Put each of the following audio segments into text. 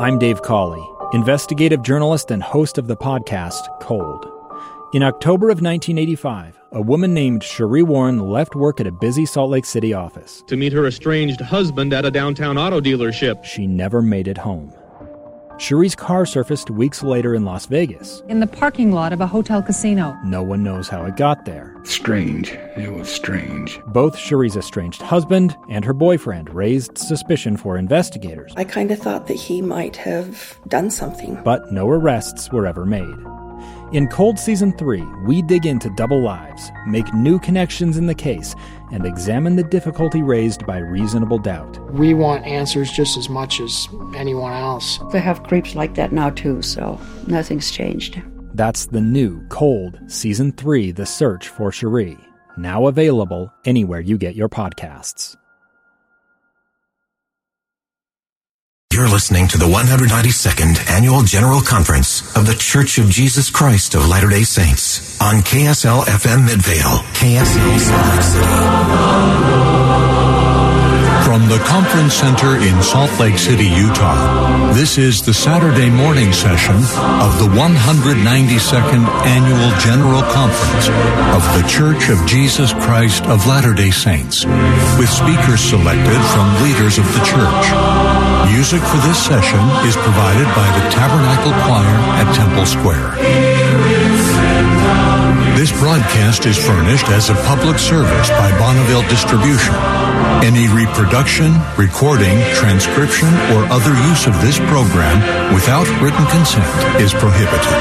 I'm Dave Cawley, investigative journalist and host of the podcast Cold. In October of 1985, a woman named Cherie Warren left work at a busy Salt Lake City office to meet her estranged husband at a downtown auto dealership. She never made it home. Cherie's car surfaced weeks later in Las Vegas. In the parking lot of a hotel casino. No one knows how it got there. Strange. It was strange. Both Cherie's estranged husband and her boyfriend raised suspicion for investigators. I kind of thought that he might have done something. But no arrests were ever made. In Cold Season 3, we dig into double lives, make new connections in the case, and examine the difficulty raised by reasonable doubt. We want answers just as much as anyone else. They have creeps like that now too, so nothing's changed. That's the new Cold Season 3, The Search for Cherie, now available anywhere you get your podcasts. You're listening to the 192nd Annual General Conference of The Church of Jesus Christ of Latter-day Saints on KSL-FM Midvale, KSL Salt Lake City. From the Conference Center in Salt Lake City, Utah, this is the Saturday morning session of the 192nd Annual General Conference of The Church of Jesus Christ of Latter-day Saints, with speakers selected from leaders of the church. Music for this session is provided by the Tabernacle Choir at Temple Square. This broadcast is furnished as a public service by Bonneville Distribution. Any reproduction, recording, transcription, or other use of this program without written consent is prohibited.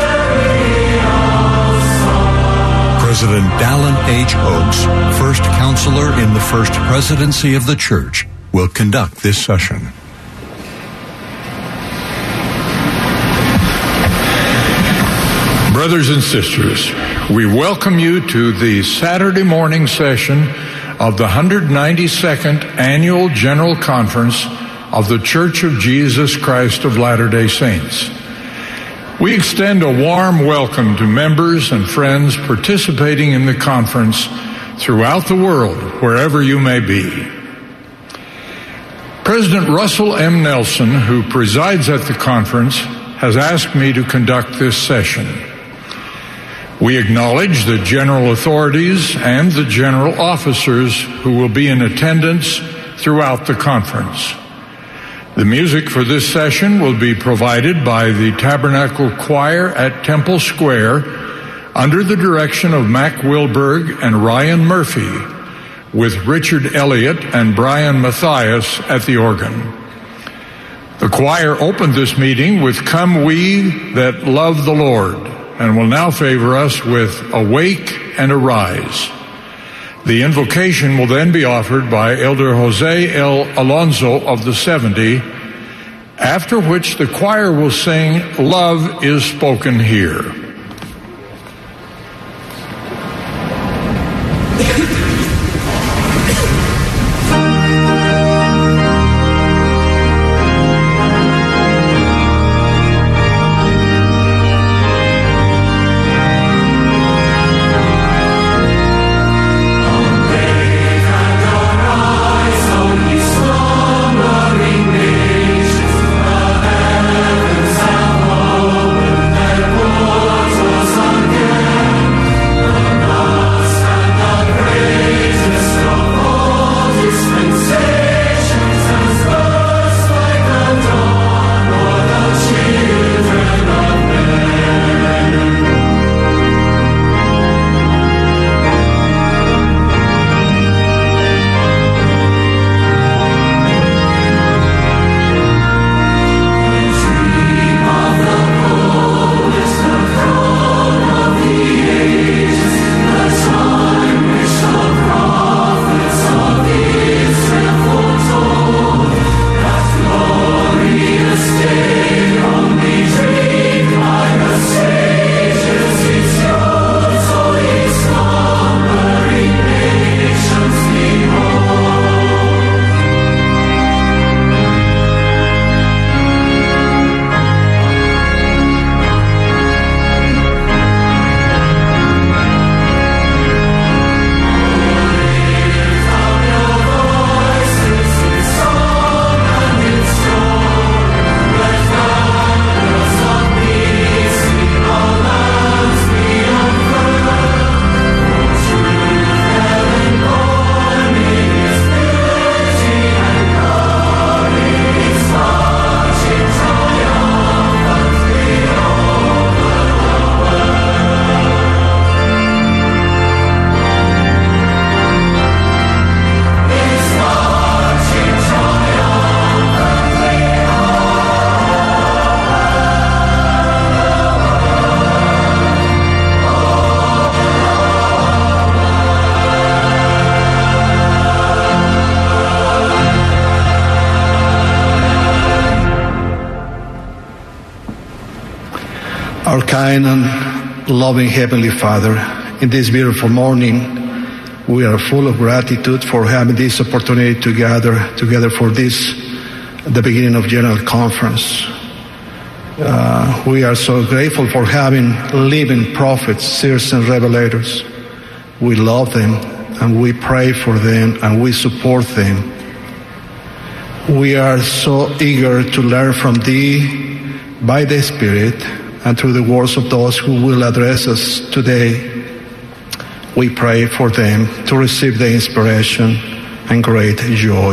President Dallin H. Oaks, first counselor in the First Presidency of the Church, will conduct this session. Brothers and sisters, we welcome you to the Saturday morning session of the 192nd Annual General Conference of the Church of Jesus Christ of Latter-day Saints. We extend a warm welcome to members and friends participating in the conference throughout the world, wherever you may be. President Russell M. Nelson, who presides at the conference, has asked me to conduct this session. We acknowledge the general authorities and the general officers who will be in attendance throughout the conference. The music for this session will be provided by the Tabernacle Choir at Temple Square under the direction of Mac Wilberg and Ryan Murphy, with Richard Elliott and Brian Matthias at the organ. The choir opened this meeting with "Come We That Love the Lord," and will now favor us with "Awake and Arise." The invocation will then be offered by Elder Jose L. Alonso of the 70, after which the choir will sing "Love is Spoken Here." Oh, Our kind and loving Heavenly Father, in this beautiful morning, we are full of gratitude for having this opportunity to gather together for this, the beginning of General Conference. We are so grateful for having living prophets, seers, and revelators. We love them, and we pray for them, and we support them. We are so eager to learn from Thee by the Spirit and through the words of those who will address us today. We pray for them to receive the inspiration and great joy.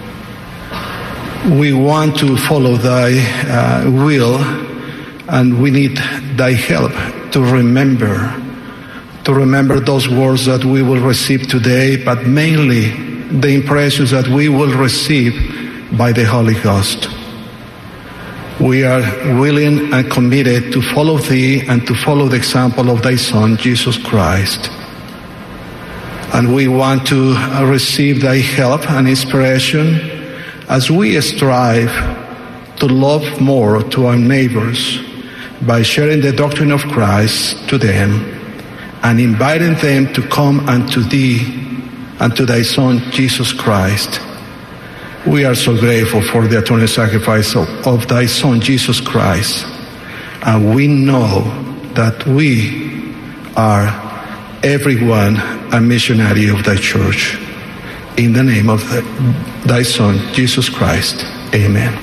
We want to follow Thy will, and we need Thy help to remember those words that we will receive today, but mainly the impressions that we will receive by the Holy Ghost. We are willing and committed to follow Thee and to follow the example of Thy Son, Jesus Christ. And we want to receive Thy help and inspiration as we strive to love more to our neighbors by sharing the doctrine of Christ to them and inviting them to come unto Thee and to Thy Son, Jesus Christ. We are so grateful for the atoning sacrifice of Thy Son, Jesus Christ. And we know that we are, everyone, a missionary of Thy church. In the name of Thy Son, Jesus Christ. Amen.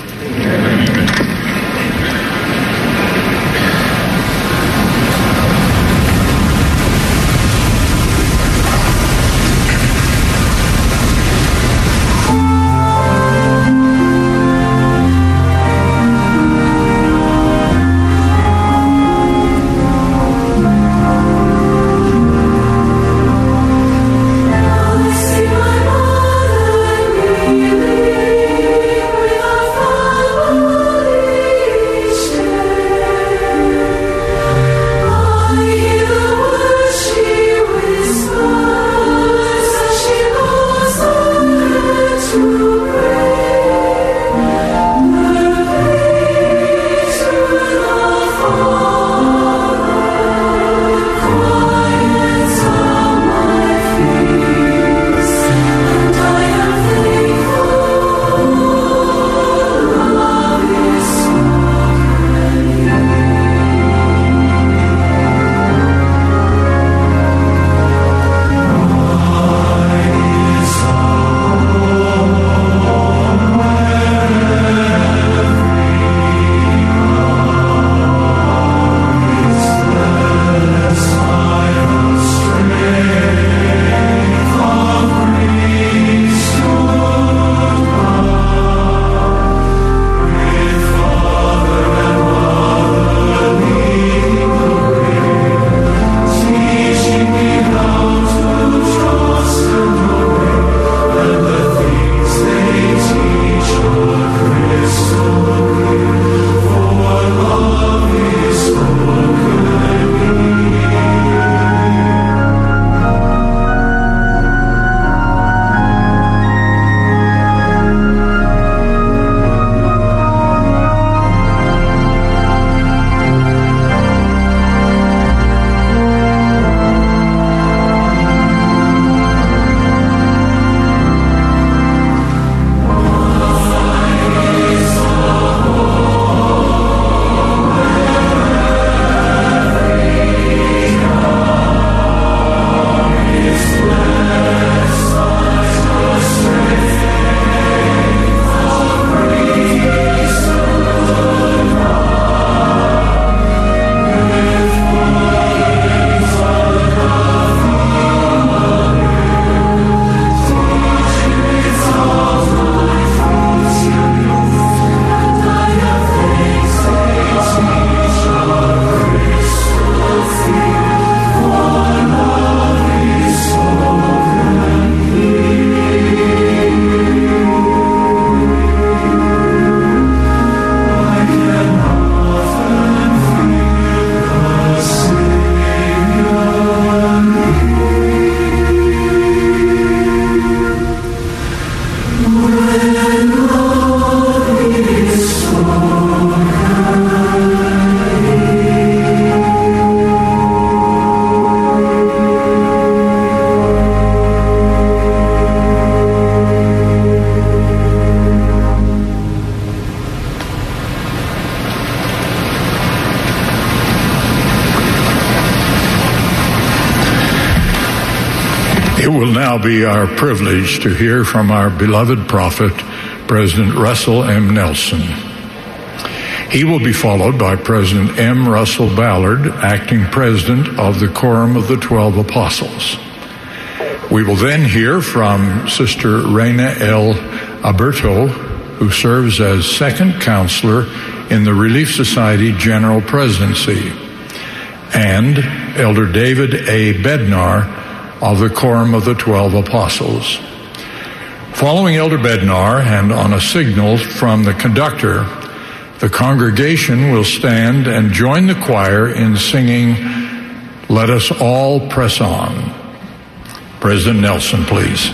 It will now be our privilege to hear from our beloved prophet, President Russell M. Nelson. He will be followed by President M. Russell Ballard, acting president of the Quorum of the 12 Apostles. We will then hear from Sister Reina L. Alberto, who serves as second counselor in the Relief Society General Presidency, and Elder David A. Bednar of the Quorum of the 12 Apostles. Following Elder Bednar, and on a signal from the conductor, the congregation will stand and join the choir in singing, "Let Us All Press On." President Nelson, please.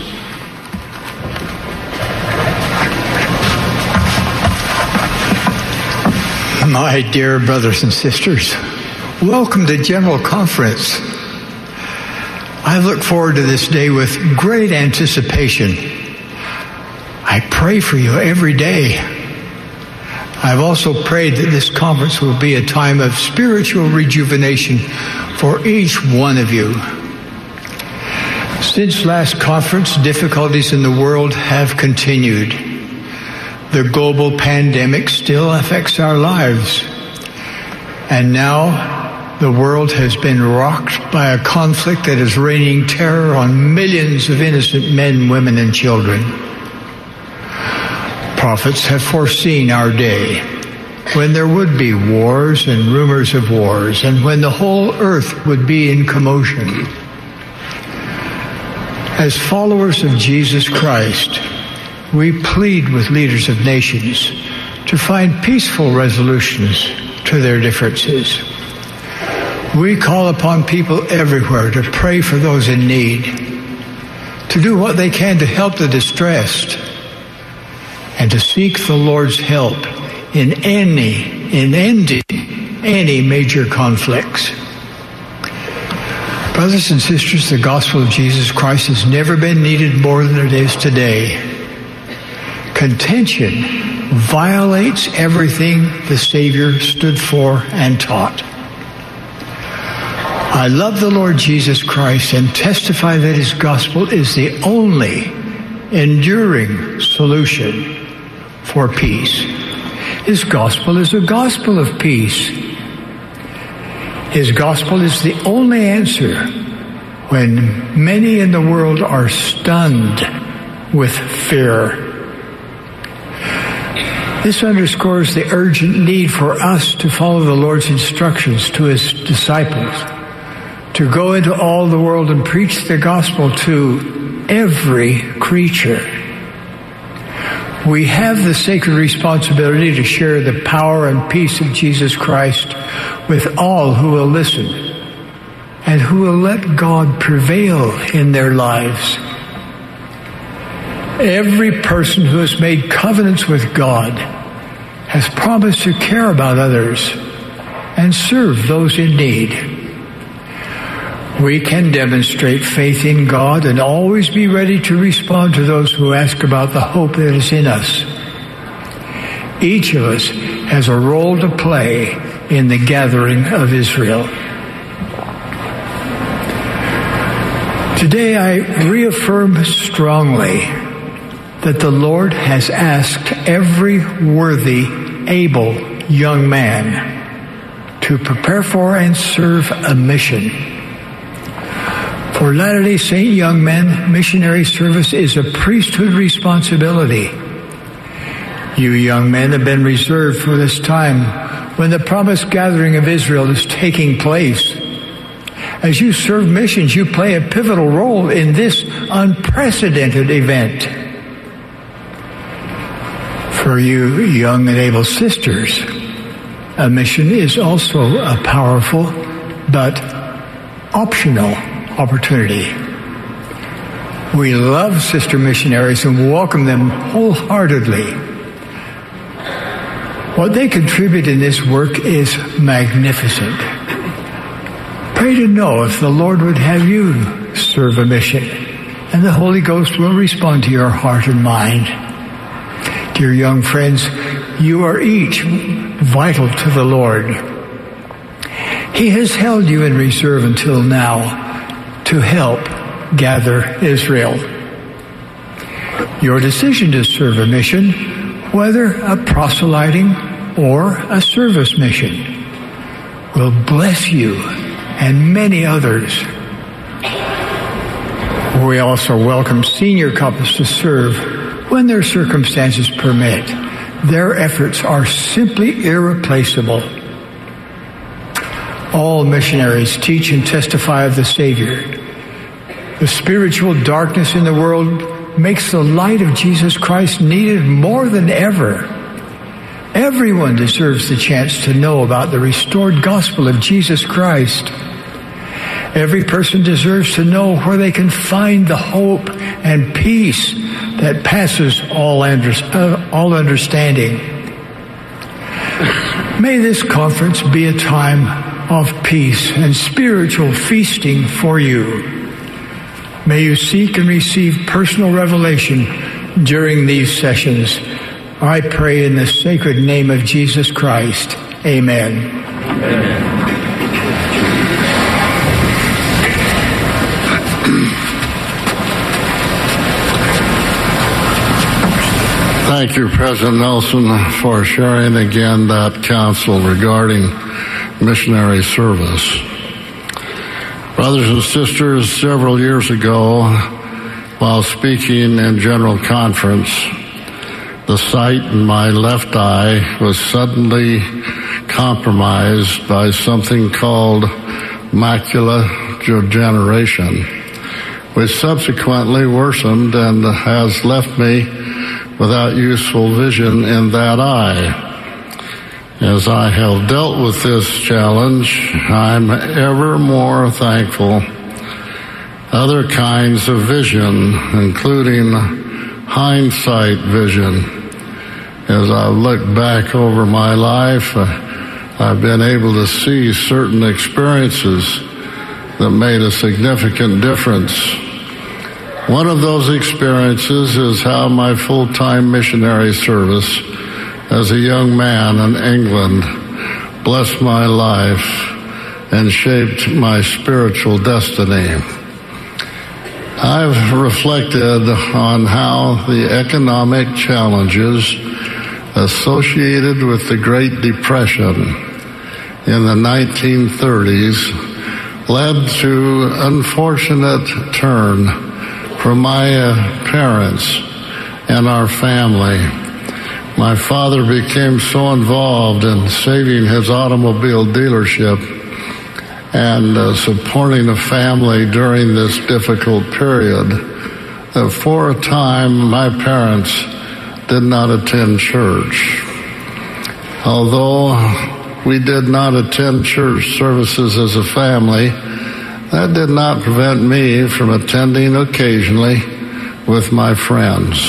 My dear brothers and sisters, welcome to General Conference. I look forward to this day with great anticipation. I pray for you every day. I've also prayed that this conference will be a time of spiritual rejuvenation for each one of you. Since last conference, difficulties in the world have continued. The global pandemic still affects our lives. And now the world has been rocked by a conflict that is raining terror on millions of innocent men, women, and children. Prophets have foreseen our day, when there would be wars and rumors of wars, and when the whole earth would be in commotion. As followers of Jesus Christ, we plead with leaders of nations to find peaceful resolutions to their differences. We call upon people everywhere to pray for those in need, to do what they can to help the distressed, and to seek the Lord's help in ending any major conflicts. Brothers and sisters, the gospel of Jesus Christ has never been needed more than it is today. Contention violates everything the Savior stood for and taught. I love the Lord Jesus Christ and testify that His gospel is the only enduring solution for peace. His gospel is a gospel of peace. His gospel is the only answer when many in the world are stunned with fear. This underscores the urgent need for us to follow the Lord's instructions to His disciples, to go into all the world and preach the gospel to every creature. We have the sacred responsibility to share the power and peace of Jesus Christ with all who will listen and who will let God prevail in their lives. Every person who has made covenants with God has promised to care about others and serve those in need. We can demonstrate faith in God and always be ready to respond to those who ask about the hope that is in us. Each of us has a role to play in the gathering of Israel. Today I reaffirm strongly that the Lord has asked every worthy, able young man to prepare for and serve a mission. For Latter-day Saint young men, missionary service is a priesthood responsibility. You young men have been reserved for this time when the promised gathering of Israel is taking place. As you serve missions, you play a pivotal role in this unprecedented event. For you young and able sisters, a mission is also a powerful but optional opportunity. We love sister missionaries and welcome them wholeheartedly. What they contribute in this work is magnificent. Pray to know if the Lord would have you serve a mission, and the Holy Ghost will respond to your heart and mind. Dear young friends, you are each vital to the Lord. He has held you in reserve until now to help Gather Israel. Your decision to serve a mission, whether a proselyting or a service mission, will bless you and many others. We also welcome senior couples to serve when their circumstances permit. Their efforts are simply irreplaceable. All missionaries teach and testify of the Savior. The spiritual darkness in the world makes the light of Jesus Christ needed more than ever. Everyone deserves the chance to know about the restored gospel of Jesus Christ. Every person deserves to know where they can find the hope and peace that passes all understanding. May this conference be a time of peace and spiritual feasting for you. May you seek and receive personal revelation during these sessions. I pray in the sacred name of Jesus Christ. Amen. Amen. Thank you, President Nelson, for sharing again that counsel regarding missionary service. Brothers and sisters, several years ago, while speaking in General Conference, the sight in my left eye was suddenly compromised by something called macular degeneration, which subsequently worsened and has left me without useful vision in that eye. As I have dealt with this challenge, I'm ever more thankful other kinds of vision, including hindsight vision. As I've looked back over my life, I've been able to see certain experiences that made a significant difference. One of those experiences is how my full-time missionary service as a young man in England blessed my life and shaped my spiritual destiny. I've reflected on how the economic challenges associated with the Great Depression in the 1930s led to unfortunate turn for my parents and our family. My father became so involved in saving his automobile dealership and supporting the family during this difficult period that for a time my parents did not attend church. Although we did not attend church services as a family, that did not prevent me from attending occasionally with my friends.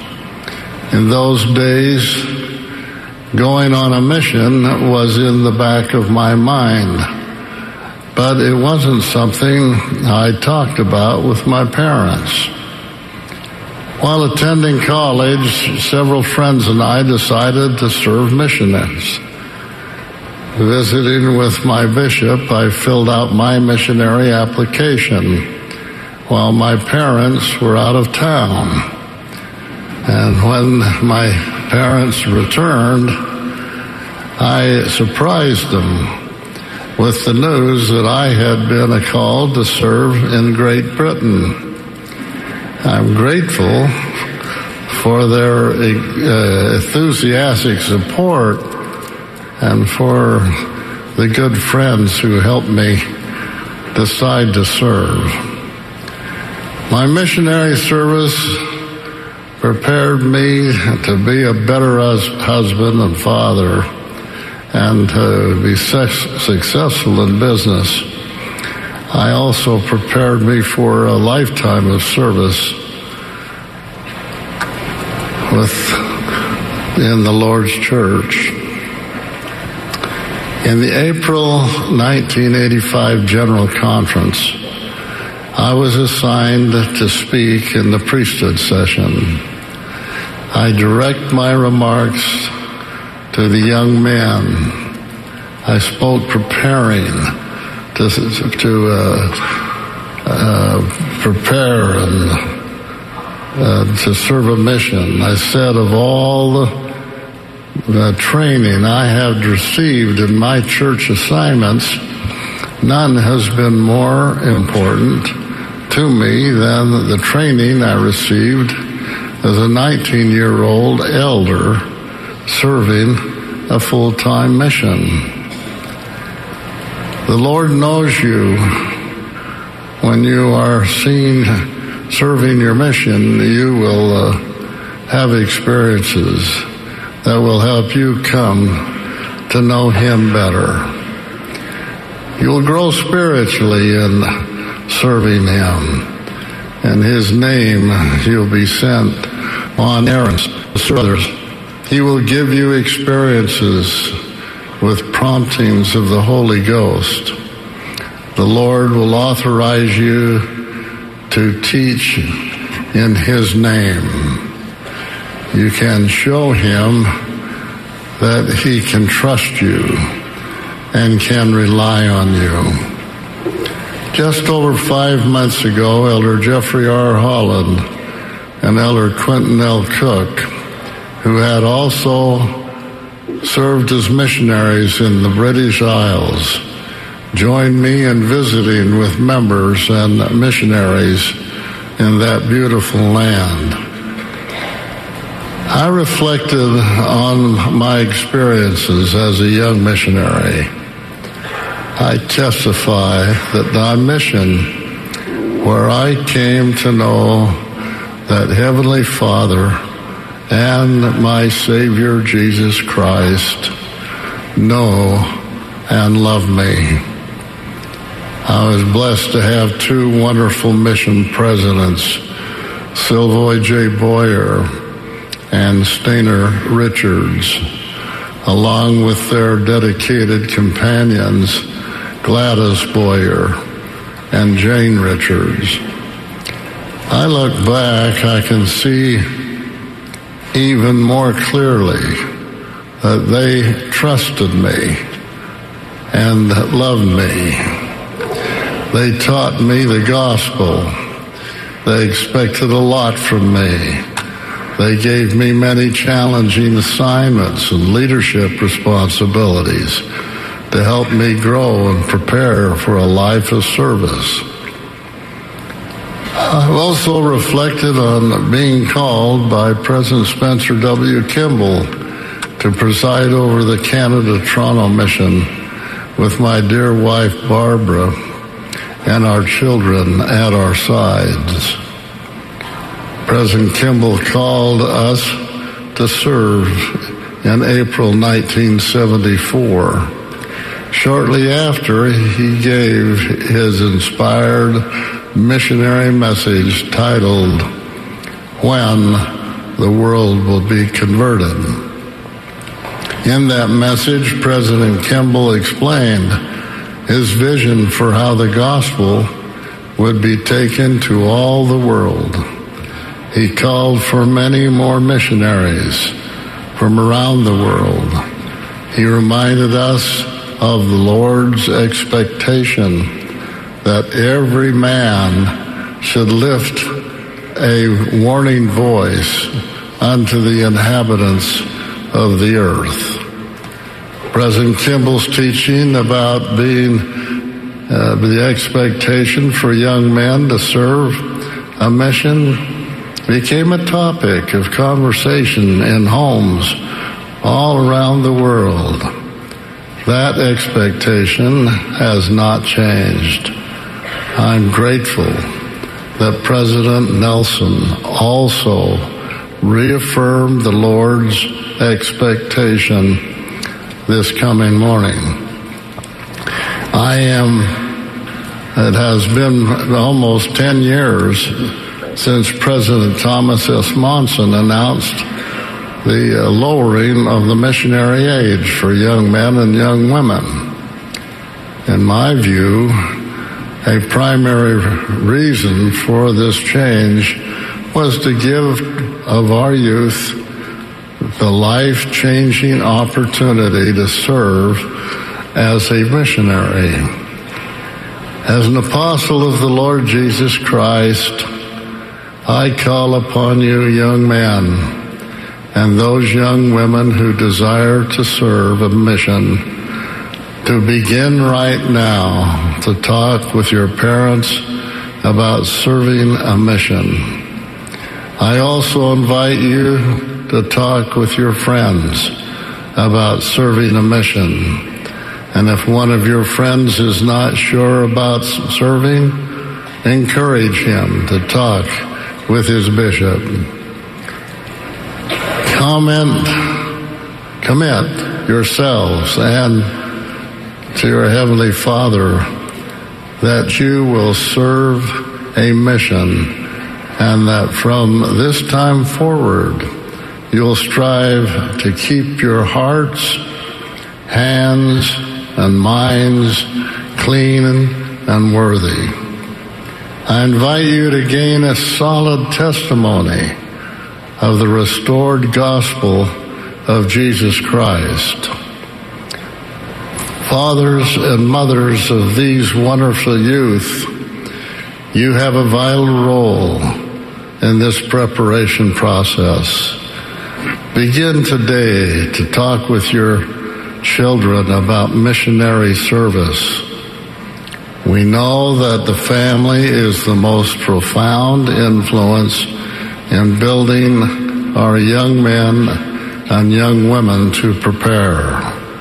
In those days, going on a mission was in the back of my mind, but it wasn't something I talked about with my parents. While attending college, several friends and I decided to serve missionaries. Visiting with my bishop, I filled out my missionary application while my parents were out of town. And when my parents returned, I surprised them with the news that I had been called to serve in Great Britain. I'm grateful for their enthusiastic support and for the good friends who helped me decide to serve. My missionary service prepared me to be a better husband and father and to be successful in business. I also prepared me for a lifetime of service in the Lord's church. In the April 1985 General Conference, I was assigned to speak in the priesthood session. I direct my remarks to the young men. I spoke preparing to prepare and to serve a mission. I said, of all the training I have received in my church assignments, none has been more important to me than the training I received as a 19-year-old elder serving a full-time mission. The Lord knows you. When you are seen serving your mission, you will have experiences that will help you come to know Him better. You'll grow spiritually in serving Him. In His name, you'll be sent on errands to serve others. He will give you experiences with promptings of the Holy Ghost. The Lord will authorize you to teach in His name. You can show Him that He can trust you and can rely on you. Just over 5 months ago, Elder Jeffrey R. Holland and Elder Quentin L. Cook, who had also served as missionaries in the British Isles, joined me in visiting with members and missionaries in that beautiful land. I reflected on my experiences as a young missionary. I testify that on mission, where I came to know that Heavenly Father and my Savior Jesus Christ know and love me. I was blessed to have two wonderful mission presidents, Sylvoy J. Boyer and Stainer Richards, along with their dedicated companions, Gladys Boyer and Jane Richards. I look back, I can see even more clearly that they trusted me and loved me. They taught me the gospel. They expected a lot from me. They gave me many challenging assignments and leadership responsibilities to help me grow and prepare for a life of service. I've also reflected on being called by President Spencer W. Kimball to preside over the Canada-Toronto mission with my dear wife Barbara and our children at our sides. President Kimball called us to serve in April 1974. Shortly after, he gave his inspired missionary message titled, "When the World Will Be Converted." In that message, President Kimball explained his vision for how the gospel would be taken to all the world. He called for many more missionaries from around the world. He reminded us of the Lord's expectation that every man should lift a warning voice unto the inhabitants of the earth. President Kimball's teaching about being the expectation for young men to serve a mission became a topic of conversation in homes all around the world. That expectation has not changed. I'm grateful that President Nelson also reaffirmed the Lord's expectation this coming morning. It has been almost 10 years since President Thomas S. Monson announced the lowering of the missionary age for young men and young women. In my view, a primary reason for this change was to give of our youth the life-changing opportunity to serve as a missionary. As an apostle of the Lord Jesus Christ, I call upon you, young men, and those young women who desire to serve a mission, to begin right now to talk with your parents about serving a mission. I also invite you to talk with your friends about serving a mission. And if one of your friends is not sure about serving, encourage him to talk with his bishop. Commit yourselves and to your Heavenly Father that you will serve a mission, and that from this time forward you'll strive to keep your hearts, hands, and minds clean and worthy. I invite you to gain a solid testimony of the restored gospel of Jesus Christ. Fathers and mothers of these wonderful youth, you have a vital role in this preparation process. Begin today to talk with your children about missionary service. We know that the family is the most profound influence in building our young men and young women to prepare.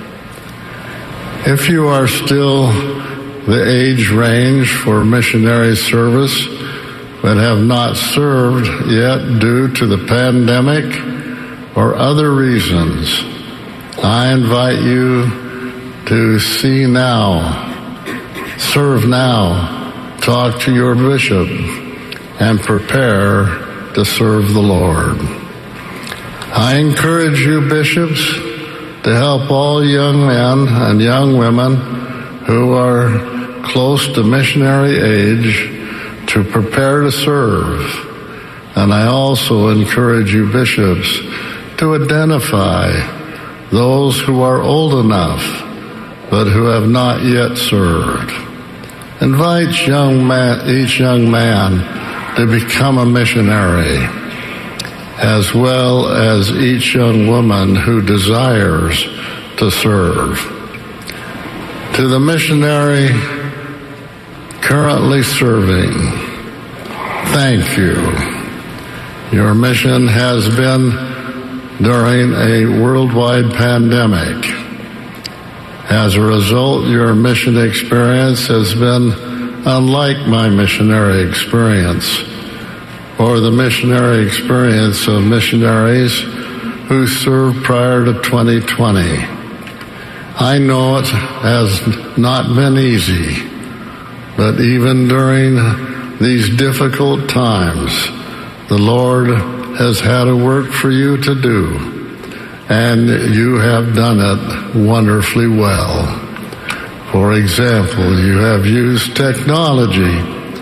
If you are still the age range for missionary service but have not served yet due to the pandemic or other reasons, I invite you to see now, serve now, talk to your bishop, and prepare to serve the Lord. I encourage you, bishops, to help all young men and young women who are close to missionary age to prepare to serve. And I also encourage you, bishops, to identify those who are old enough but who have not yet served. Invite each young man to become a missionary, as well as each young woman who desires to serve. To the missionary currently serving, thank you. Your mission has been during a worldwide pandemic. As a result, your mission experience has been unlike my missionary experience or the missionary experience of missionaries who served prior to 2020. I know it has not been easy, but even during these difficult times, the Lord has had a work for you to do, and you have done it wonderfully well. For example, you have used technology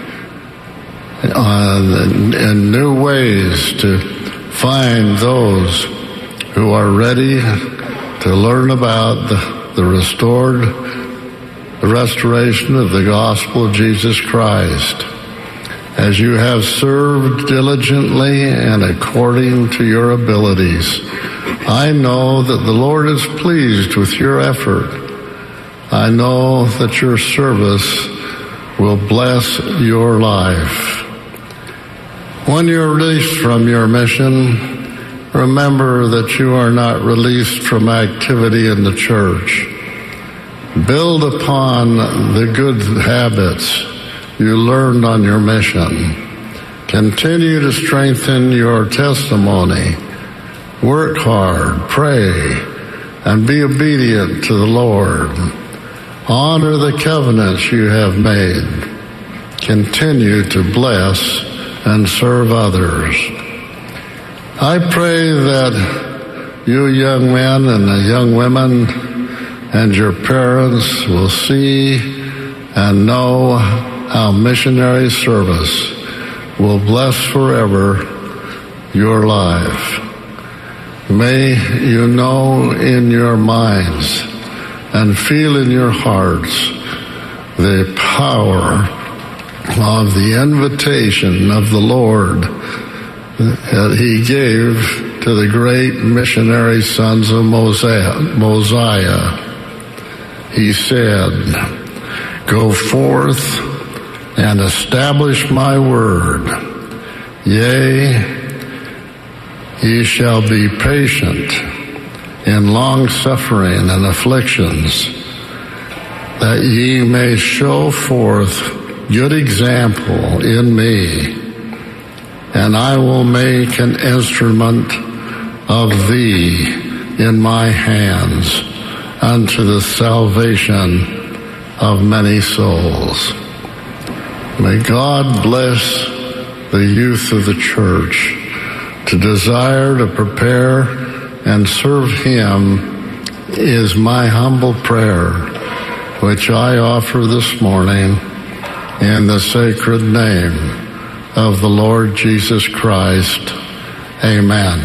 in new ways to find those who are ready to learn about the restoration of the gospel of Jesus Christ. As you have served diligently and according to your abilities, I know that the Lord is pleased with your effort. I know that your service will bless your life. When you're released from your mission, remember that you are not released from activity in the church. Build upon the good habits you learned on your mission. Continue to strengthen your testimony. Work hard, pray, and be obedient to the Lord. Honor the covenants you have made. Continue to bless and serve others. I pray that you young men and the young women and your parents will see and know how missionary service will bless forever your life. May you know in your minds and feel in your hearts the power of the invitation of the Lord that he gave to the great missionary sons of Mosiah. He said, "Go forth and establish my word. Yea, ye shall be patient in long suffering and afflictions, that ye may show forth good example in me, and I will make an instrument of thee in my hands unto the salvation of many souls." May God bless the youth of the church to desire to prepare and serve him is my humble prayer, which I offer this morning in the sacred name of the Lord Jesus Christ. Amen.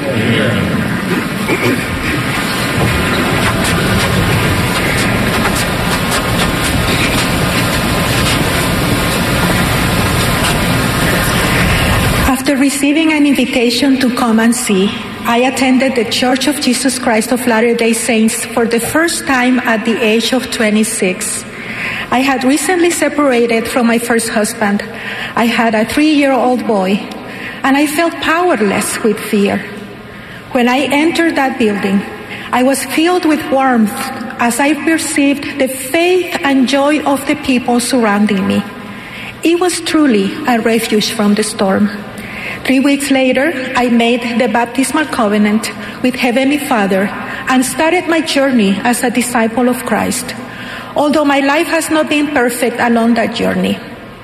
After receiving an invitation to come and see, I attended the Church of Jesus Christ of Latter-day Saints for the first time at the age of 26. I had recently separated from my first husband. I had a 3-year-old boy, and I felt powerless with fear. When I entered that building, I was filled with warmth as I perceived the faith and joy of the people surrounding me. It was truly a refuge from the storm. 3 weeks later, I made the baptismal covenant with Heavenly Father and started my journey as a disciple of Christ, although my life has not been perfect along that journey.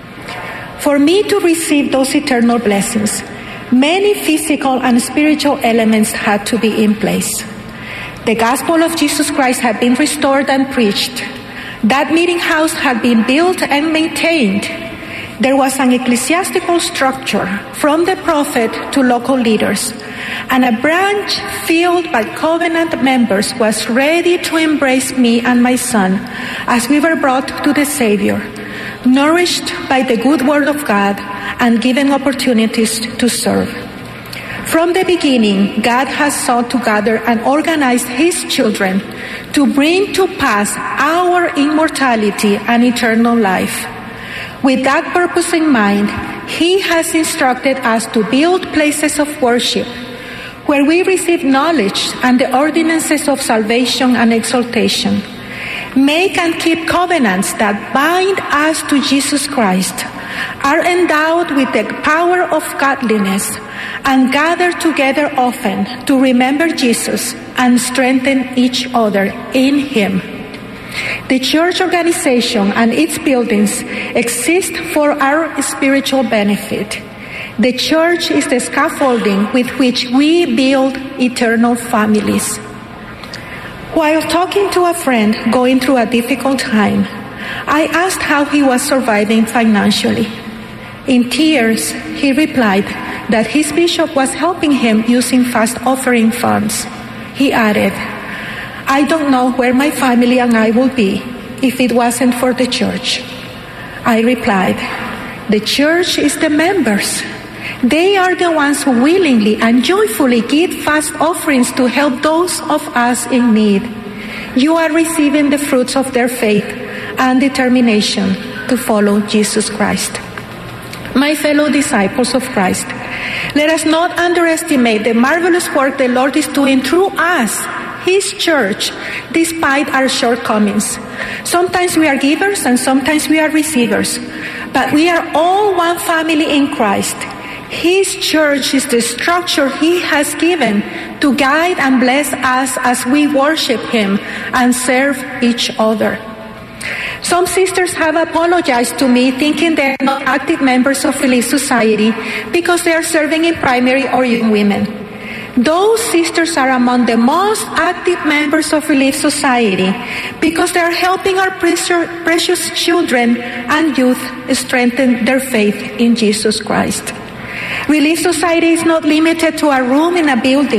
For me to receive those eternal blessings, many physical and spiritual elements had to be in place. The gospel of Jesus Christ had been restored and preached. That meeting house had been built and maintained. There was an ecclesiastical structure from the prophet to local leaders, and a branch filled by covenant members was ready to embrace me and my son as we were brought to the Savior, nourished by the good word of God and given opportunities to serve. From the beginning, God has sought to gather and organize his children to bring to pass our immortality and eternal life. With that purpose in mind, he has instructed us to build places of worship where we receive knowledge and the ordinances of salvation and exaltation. Make and keep covenants that bind us to Jesus Christ, are endowed with the power of godliness, and gather together often to remember Jesus and strengthen each other in him. The church organization and its buildings exist for our spiritual benefit. The church is the scaffolding with which we build eternal families. While talking to a friend going through a difficult time, I asked how he was surviving financially. In tears, he replied that his bishop was helping him using fast offering funds. He added, "I don't know where my family and I would be if it wasn't for the church." I replied, "The church is the members. They are the ones who willingly and joyfully give fast offerings to help those of us in need. You are receiving the fruits of their faith and determination to follow Jesus Christ." My fellow disciples of Christ, let us not underestimate the marvelous work the Lord is doing through us, his church, despite our shortcomings. Sometimes we are givers and sometimes we are receivers, but we are all one family in Christ. His church is the structure he has given to guide and bless us as we worship him and serve each other. Some sisters have apologized to me thinking they are not active members of Relief Society because they are serving in primary or young women. Those sisters are among the most active members of Relief Society because they are helping our precious children and youth strengthen their faith in Jesus Christ. Relief Society is not limited to a room in a building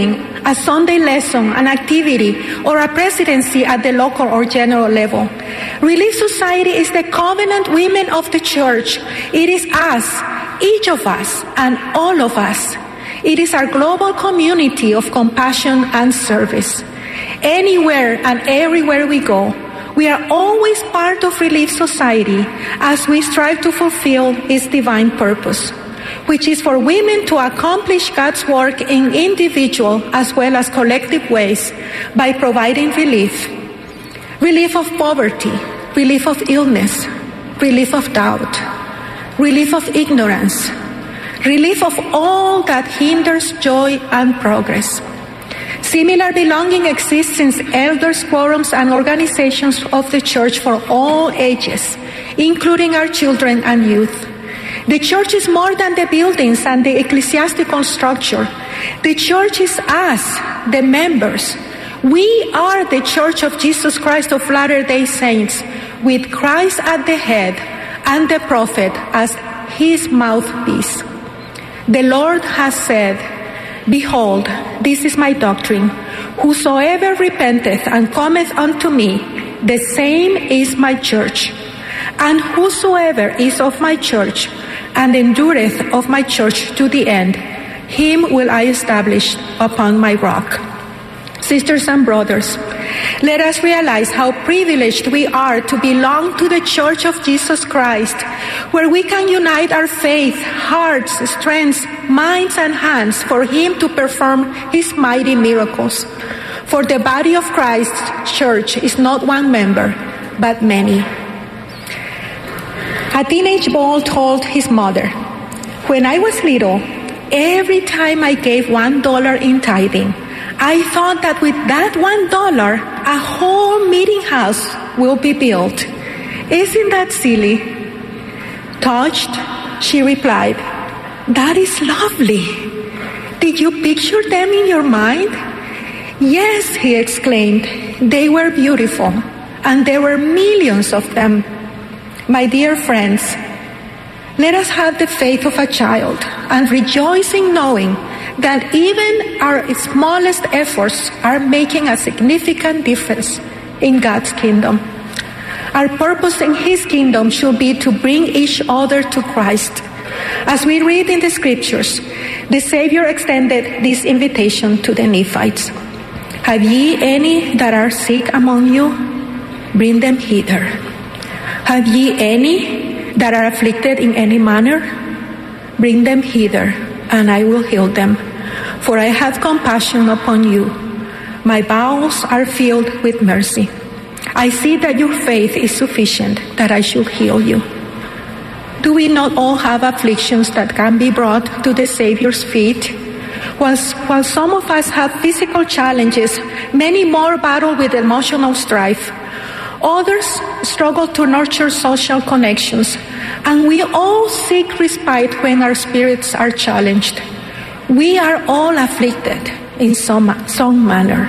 a Sunday lesson, an activity, or a presidency at the local or general level. Relief Society is the covenant women of the church. It is us, each of us, and all of us. It is our global community of compassion and service. Anywhere and everywhere we go, we are always part of Relief Society as we strive to fulfill its divine purpose, which is for women to accomplish God's work in individual as well as collective ways by providing relief. Relief of poverty, relief of illness, relief of doubt, relief of ignorance, relief of all that hinders joy and progress. Similar belonging exists in elders' quorums and organizations of the church for all ages, including our children and youth. The church is more than the buildings and the ecclesiastical structure. The church is us, the members. We are the Church of Jesus Christ of Latter-day Saints, with Christ at the head and the prophet as his mouthpiece. The Lord has said, "Behold, this is my doctrine. Whosoever repenteth and cometh unto me, the same is my church. And whosoever is of my church, and endureth of my church to the end, him will I establish upon my rock." Sisters and brothers, let us realize how privileged we are to belong to the Church of Jesus Christ, where we can unite our faith, hearts, strengths, minds, and hands for him to perform his mighty miracles. For the body of Christ's church is not one member, but many. A teenage boy told his mother, "When I was little, every time I gave $1 in tithing, I thought that with that $1, a whole meeting house will be built. Isn't that silly?" Touched, she replied, "That is lovely. Did you picture them in your mind?" "Yes," he exclaimed. "They were beautiful, and there were millions of them." My dear friends, let us have the faith of a child and rejoice in knowing that even our smallest efforts are making a significant difference in God's kingdom. Our purpose in his kingdom should be to bring each other to Christ. As we read in the scriptures, the Savior extended this invitation to the Nephites. "Have ye any that are sick among you? Bring them hither. Have ye any that are afflicted in any manner? Bring them hither, and I will heal them. For I have compassion upon you. My bowels are filled with mercy. I see that your faith is sufficient, that I should heal you." Do we not all have afflictions that can be brought to the Savior's feet? While some of us have physical challenges, many more battle with emotional strife. Others struggle to nurture social connections, and we all seek respite when our spirits are challenged. We are all afflicted in some manner.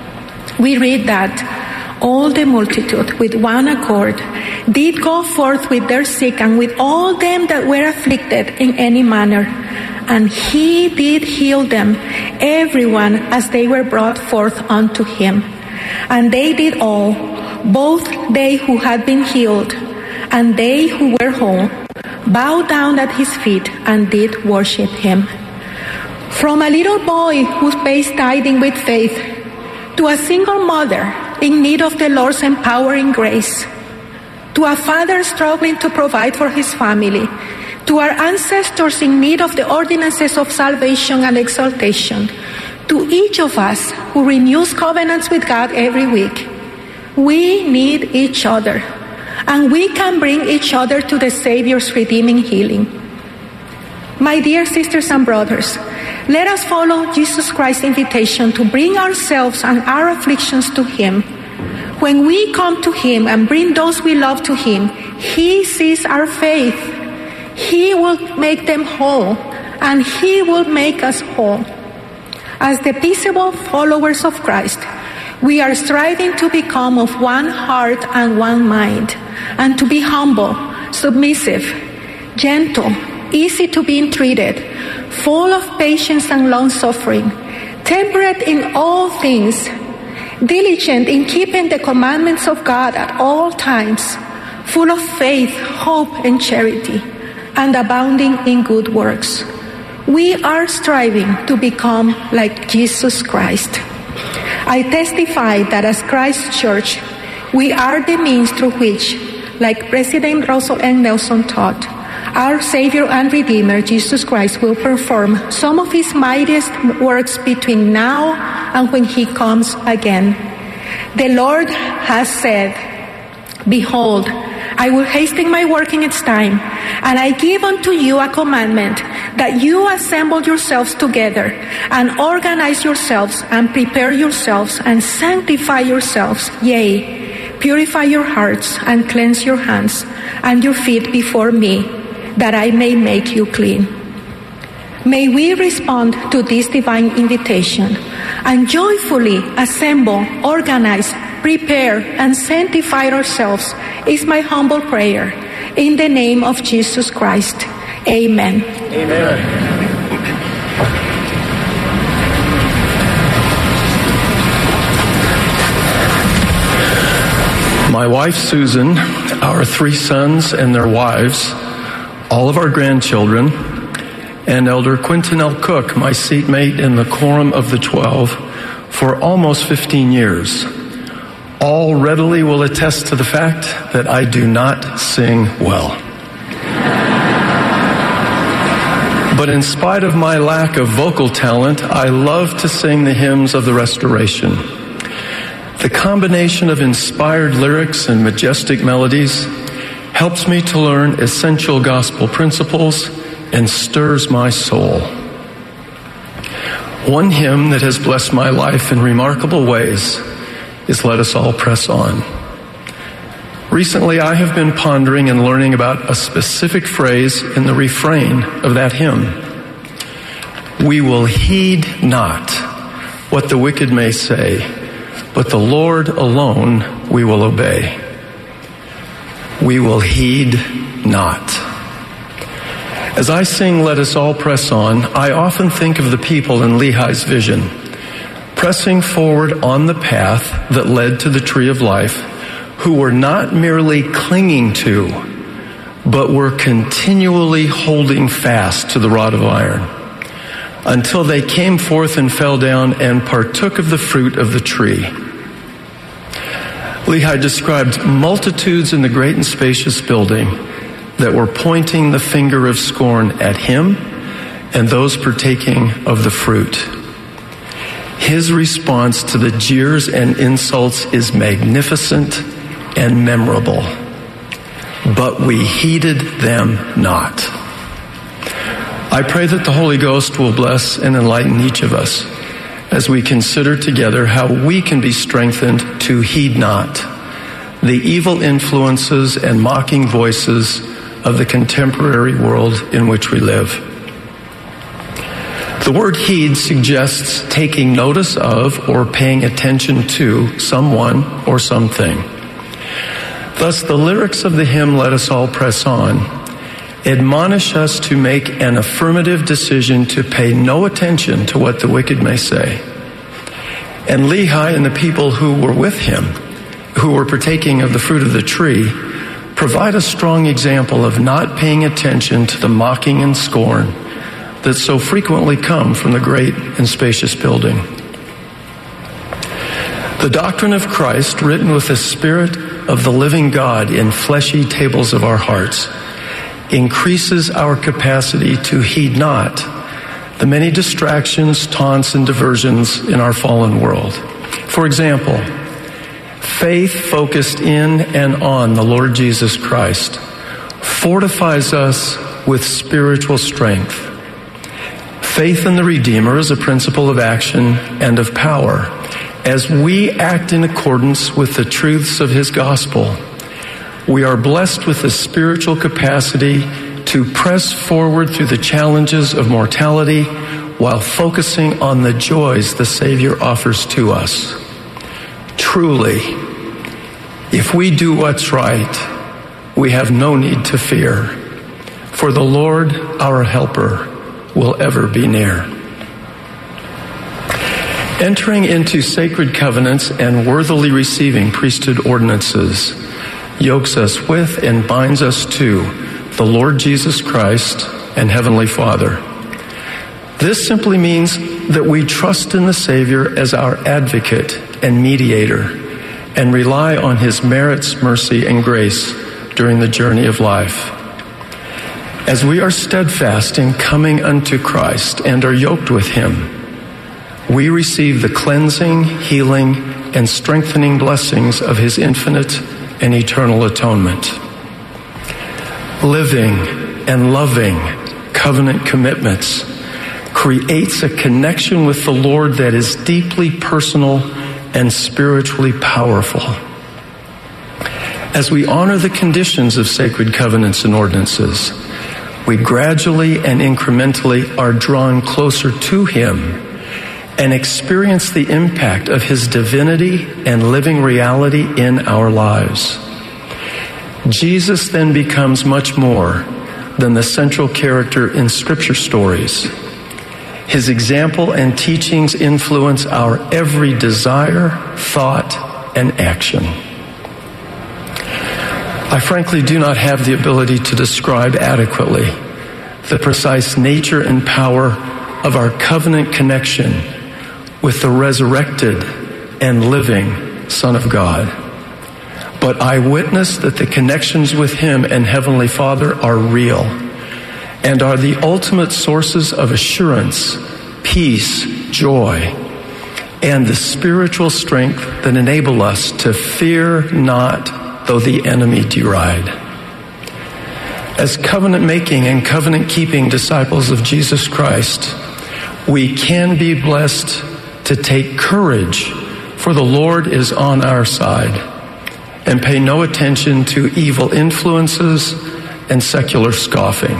We read that all the multitude with one accord did go forth with their sick and with all them that were afflicted in any manner, and he did heal them, everyone as they were brought forth unto him. And they did all, both they who had been healed and they who were whole, bowed down at his feet and did worship him. From a little boy who pays tithing with faith, to a single mother in need of the Lord's empowering grace, to a father struggling to provide for his family, to our ancestors in need of the ordinances of salvation and exaltation, to each of us who renews covenants with God every week, we need each other, and we can bring each other to the Savior's redeeming healing. My dear sisters and brothers, let us follow Jesus Christ's invitation to bring ourselves and our afflictions to him. When we come to him and bring those we love to him, he sees our faith. He will make them whole, and he will make us whole. As the peaceable followers of Christ, we are striving to become of one heart and one mind, and to be humble, submissive, gentle, easy to be entreated, full of patience and long-suffering, temperate in all things, diligent in keeping the commandments of God at all times, full of faith, hope, and charity, and abounding in good works. We are striving to become like Jesus Christ. I testify that as Christ's church, we are the means through which, like President Russell M. Nelson taught, our Savior and Redeemer, Jesus Christ, will perform some of his mightiest works between now and when he comes again. The Lord has said, "Behold, I will hasten my work in its time, and I give unto you a commandment, that you assemble yourselves together, and organize yourselves, and prepare yourselves, and sanctify yourselves, yea, purify your hearts, and cleanse your hands, and your feet before me, that I may make you clean." May we respond to this divine invitation and joyfully assemble, organize, prepare, and sanctify ourselves is my humble prayer. In the name of Jesus Christ. Amen. Amen. My wife, Susan, our 3 sons and their wives, all of our grandchildren, and Elder Quentin L. Cook, my seatmate in the Quorum of the 12 for almost 15 years, all readily will attest to the fact that I do not sing well. But in spite of my lack of vocal talent, I love to sing the hymns of the Restoration. The combination of inspired lyrics and majestic melodies helps me to learn essential gospel principles and stirs my soul. One hymn that has blessed my life in remarkable ways is "Let Us All Press On." Recently, I have been pondering and learning about a specific phrase in the refrain of that hymn. "We will heed not what the wicked may say, but the Lord alone we will obey." We will heed not. As I sing "Let Us All Press On," I often think of the people in Lehi's vision, pressing forward on the path that led to the tree of life, who were not merely clinging to, but were continually holding fast to the rod of iron, until they came forth and fell down and partook of the fruit of the tree. Lehi described multitudes in the great and spacious building that were pointing the finger of scorn at him and those partaking of the fruit. His response to the jeers and insults is magnificent and memorable. But we heeded them not. I pray that the Holy Ghost will bless and enlighten each of us as we consider together how we can be strengthened to heed not the evil influences and mocking voices of the contemporary world in which we live. The word heed suggests taking notice of or paying attention to someone or something. Thus, the lyrics of the hymn "Let Us All Press On" admonish us to make an affirmative decision to pay no attention to what the wicked may say. And Lehi and the people who were with him, who were partaking of the fruit of the tree, provide a strong example of not paying attention to the mocking and scorn that so frequently come from the great and spacious building. The doctrine of Christ, written with the Spirit of the living God in fleshy tables of our hearts, increases our capacity to heed not the many distractions, taunts, and diversions in our fallen world. For example, faith focused in and on the Lord Jesus Christ fortifies us with spiritual strength. Faith in the Redeemer is a principle of action and of power. As we act in accordance with the truths of his gospel, we are blessed with the spiritual capacity to press forward through the challenges of mortality while focusing on the joys the Savior offers to us. Truly, if we do what's right, we have no need to fear, for the Lord, our helper, will ever be near. Entering into sacred covenants and worthily receiving priesthood ordinances yokes us with and binds us to the Lord Jesus Christ and Heavenly Father. This simply means that we trust in the Savior as our advocate and mediator and rely on His merits, mercy, and grace during the journey of life. As we are steadfast in coming unto Christ and are yoked with Him, we receive the cleansing, healing, and strengthening blessings of His infinite and eternal atonement. Living and loving covenant commitments creates a connection with the Lord that is deeply personal and spiritually powerful. As we honor the conditions of sacred covenants and ordinances, we gradually and incrementally are drawn closer to Him and experience the impact of His divinity and living reality in our lives. Jesus then becomes much more than the central character in Scripture stories. His example and teachings influence our every desire, thought, and action. I frankly do not have the ability to describe adequately the precise nature and power of our covenant connection with the resurrected and living Son of God. But I witness that the connections with Him and Heavenly Father are real and are the ultimate sources of assurance, peace, joy, and the spiritual strength that enable us to fear not though the enemy deride. As covenant-making and covenant-keeping disciples of Jesus Christ, we can be blessed to take courage, for the Lord is on our side, and pay no attention to evil influences and secular scoffing.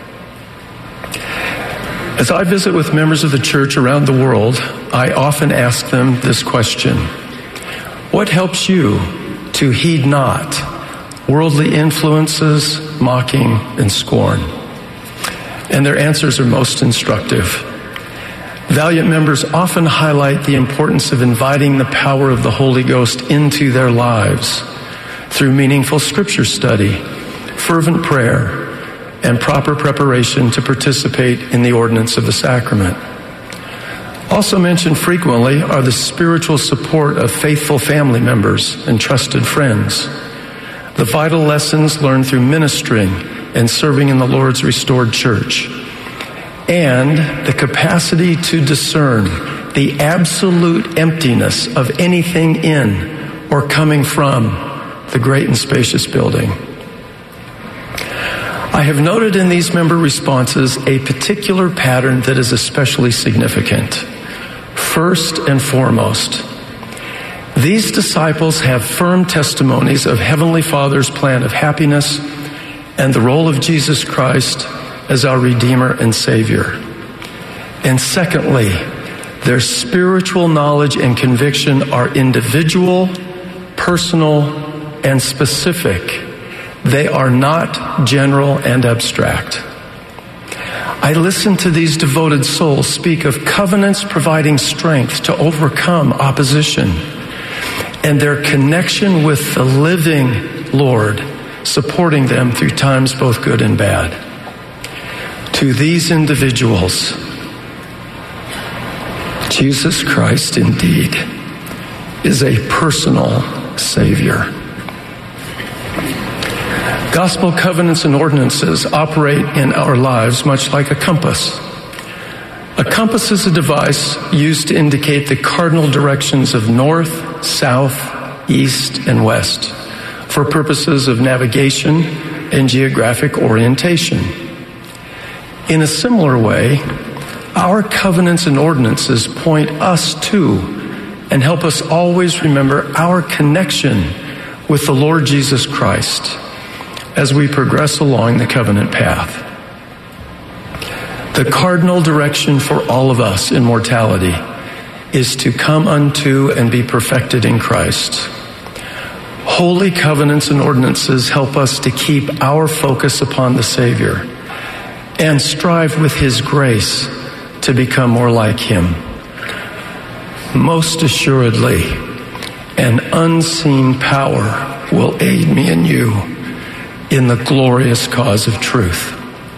As I visit with members of the church around the world, I often ask them this question: what helps you to heed not worldly influences, mocking, and scorn? And their answers are most instructive. Valiant members often highlight the importance of inviting the power of the Holy Ghost into their lives through meaningful Scripture study, fervent prayer, and proper preparation to participate in the ordinance of the sacrament. Also mentioned frequently are the spiritual support of faithful family members and trusted friends, the vital lessons learned through ministering and serving in the Lord's restored church, and the capacity to discern the absolute emptiness of anything in or coming from the great and spacious building. I have noted in these member responses a particular pattern that is especially significant. First and foremost, these disciples have firm testimonies of Heavenly Father's plan of happiness and the role of Jesus Christ as our Redeemer and Savior. And secondly, their spiritual knowledge and conviction are individual, personal, and specific. They are not general and abstract. I listen to these devoted souls speak of covenants providing strength to overcome opposition, and their connection with the living Lord supporting them through times both good and bad. To these individuals, Jesus Christ indeed is a personal Savior. Gospel covenants and ordinances operate in our lives much like a compass. A compass is a device used to indicate the cardinal directions of north, south, east, and west for purposes of navigation and geographic orientation. In a similar way, our covenants and ordinances point us to and help us always remember our connection with the Lord Jesus Christ as we progress along the covenant path. The cardinal direction for all of us in mortality is to come unto and be perfected in Christ. Holy covenants and ordinances help us to keep our focus upon the Savior and strive with His grace to become more like Him. most assuredly, an unseen power will aid me and you in the glorious cause of truth.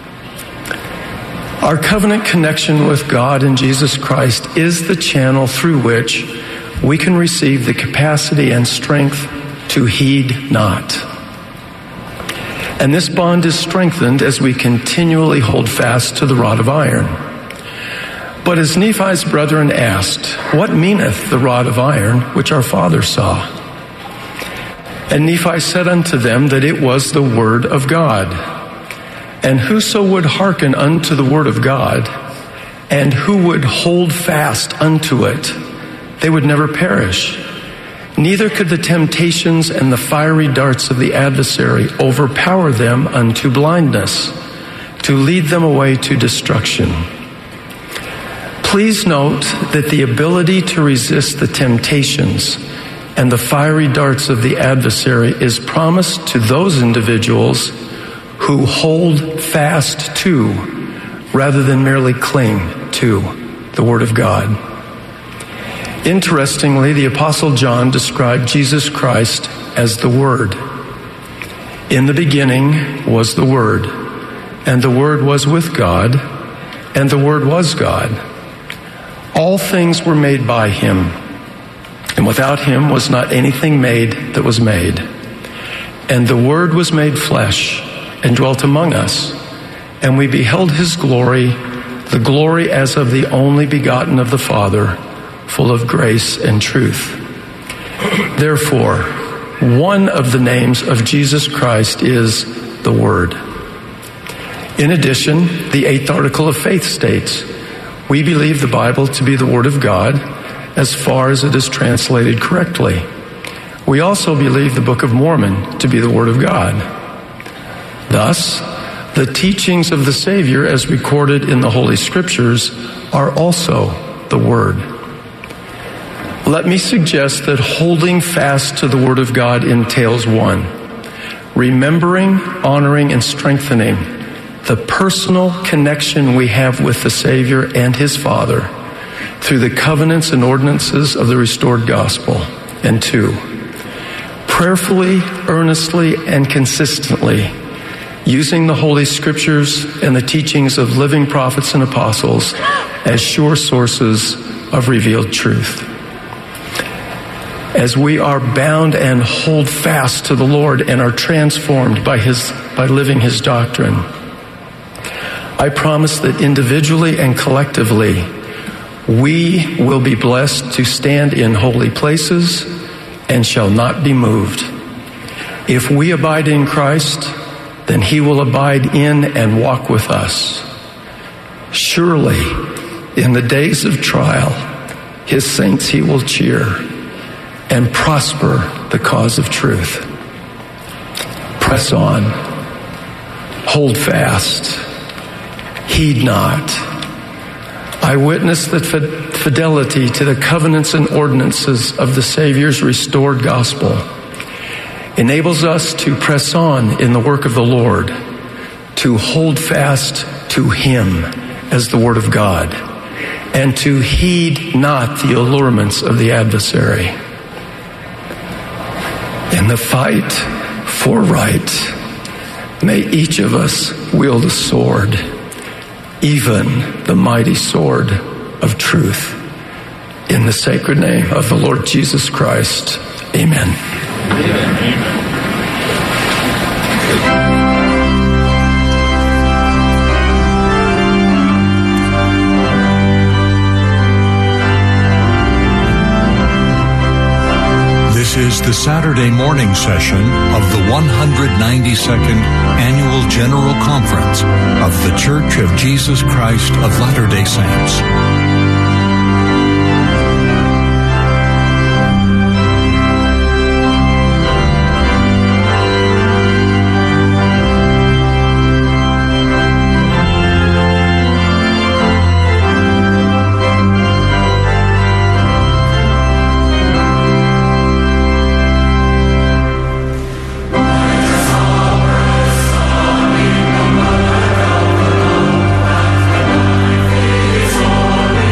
Our covenant connection with God and Jesus Christ is the channel through which we can receive the capacity and strength to heed not. And this bond is strengthened as we continually hold fast to the rod of iron. But as Nephi's brethren asked, what meaneth the rod of iron which our father saw? And Nephi said unto them that it was the word of God. And whoso would hearken unto the word of God, and who would hold fast unto it, they would never perish. Neither could the temptations and the fiery darts of the adversary overpower them unto blindness, to lead them away to destruction. Please note that the ability to resist the temptations and the fiery darts of the adversary is promised to those individuals who hold fast to, rather than merely cling to, the Word of God. Interestingly, the Apostle John described Jesus Christ as the Word. In the beginning was the Word, and the Word was with God, and the Word was God. All things were made by Him, and without Him was not anything made that was made. And the Word was made flesh, and dwelt among us, and we beheld His glory, the glory as of the only begotten of the Father, full of grace and truth. Therefore, one of the names of Jesus Christ is the Word. In addition, the 8th article of faith states, we believe the Bible to be the Word of God as far as it is translated correctly. We also believe the Book of Mormon to be the Word of God. Thus, the teachings of the Savior as recorded in the Holy Scriptures are also the Word. Let me suggest that holding fast to the Word of God entails 1, remembering, honoring, and strengthening the personal connection we have with the Savior and His Father through the covenants and ordinances of the restored gospel. And 2, prayerfully, earnestly, and consistently using the Holy Scriptures and the teachings of living prophets and apostles as sure sources of revealed truth. As we are bound and hold fast to the Lord and are transformed by living His doctrine, I promise that individually and collectively, we will be blessed to stand in holy places and shall not be moved. If we abide in Christ, then He will abide in and walk with us. Surely, in the days of trial, His saints He will cheer and prosper the cause of truth. Press on. Hold fast. Heed not. I witness the fidelity to the covenants and ordinances of the Savior's restored gospel enables us to press on in the work of the Lord, to hold fast to Him as the Word of God, and to heed not the allurements of the adversary. In the fight for right, may each of us wield a sword, even the mighty sword of truth. In the sacred name of the Lord Jesus Christ, amen. Amen. This is the Saturday morning session of the 192nd Annual General Conference of the Church of Jesus Christ of Latter-day Saints. Glory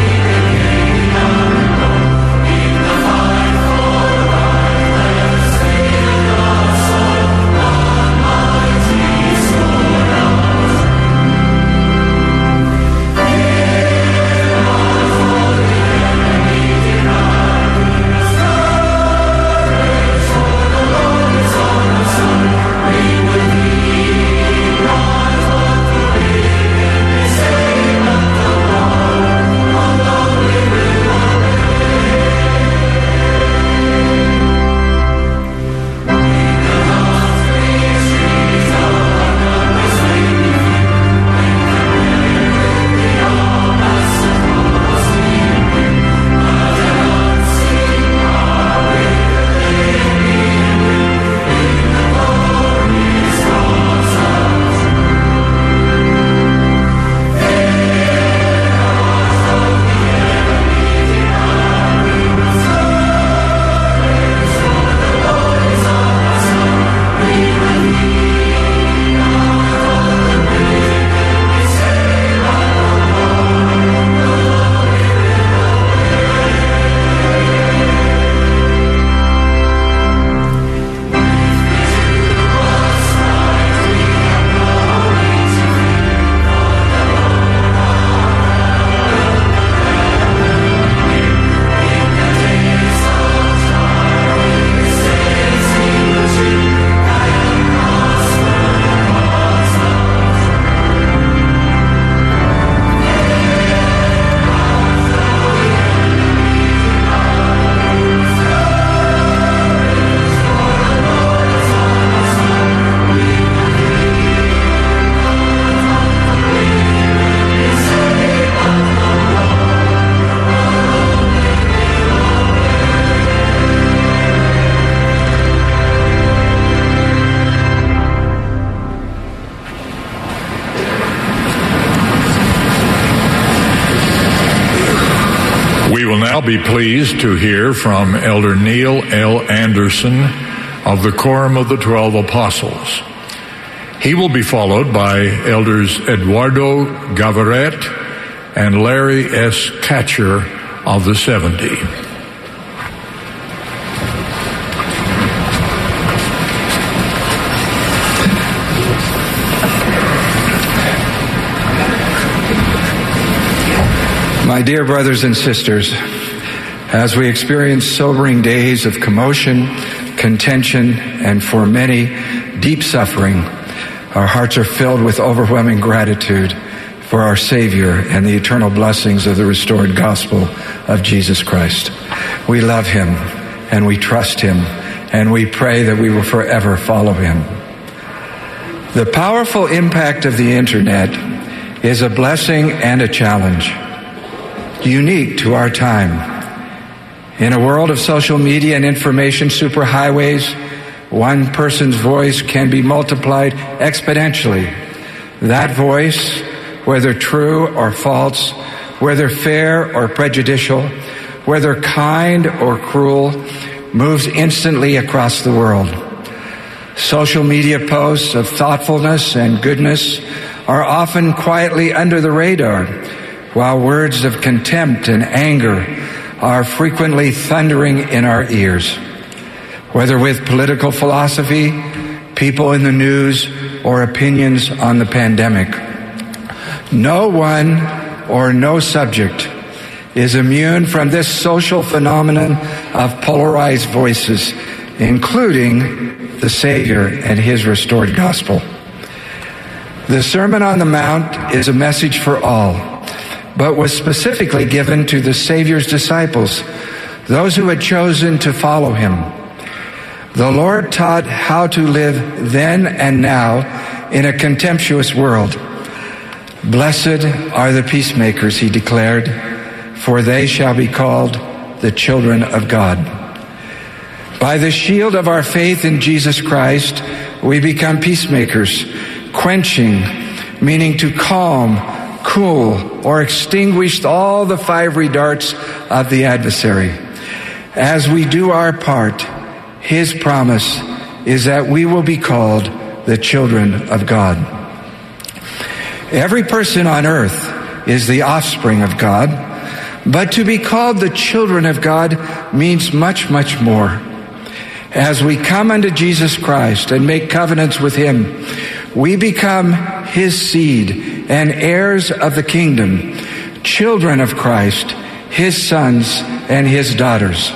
now be pleased to hear from Elder Neil L. Anderson of the Quorum of the 12 Apostles. He will be followed by Elders Eduardo Gavaret and Larry S. Catcher of the 70. My dear brothers and sisters, as we experience sobering days of commotion, contention, and for many, deep suffering, our hearts are filled with overwhelming gratitude for our Savior and the eternal blessings of the restored gospel of Jesus Christ. We love Him and we trust Him and we pray that we will forever follow Him. The powerful impact of the internet is a blessing and a challenge, unique to our time. In a world of social media and information superhighways, one person's voice can be multiplied exponentially. That voice, whether true or false, whether fair or prejudicial, whether kind or cruel, moves instantly across the world. Social media posts of thoughtfulness and goodness are often quietly under the radar, while words of contempt and anger are frequently thundering in our ears. Whether with political philosophy, people in the news, or opinions on the pandemic, no one or no subject is immune from this social phenomenon of polarized voices, including the Savior and His restored gospel. The Sermon on the Mount is a message for all, but was specifically given to the Savior's disciples, those who had chosen to follow Him. The Lord taught how to live then and now in a contemptuous world. Blessed are the peacemakers, He declared, for they shall be called the children of God. By the shield of our faith in Jesus Christ, we become peacemakers, quenching, meaning to calm, cool, or extinguish all the fiery darts of the adversary. As we do our part, His promise is that we will be called the children of God. Every person on earth is the offspring of God, but to be called the children of God means much, much more. As we come unto Jesus Christ and make covenants with Him, we become His seed and heirs of the kingdom, children of Christ, His sons and His daughters.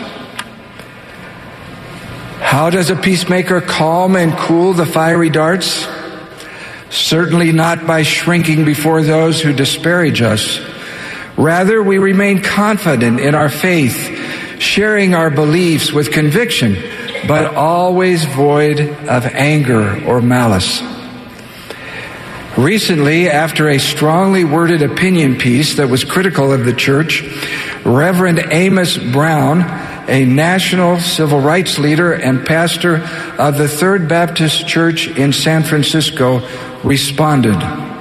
How does a peacemaker calm and cool the fiery darts? Certainly not by shrinking before those who disparage us. Rather, we remain confident in our faith, sharing our beliefs with conviction, but always void of anger or malice. Recently, after a strongly worded opinion piece that was critical of the church, Reverend Amos Brown, a national civil rights leader and pastor of the Third Baptist Church in San Francisco, responded,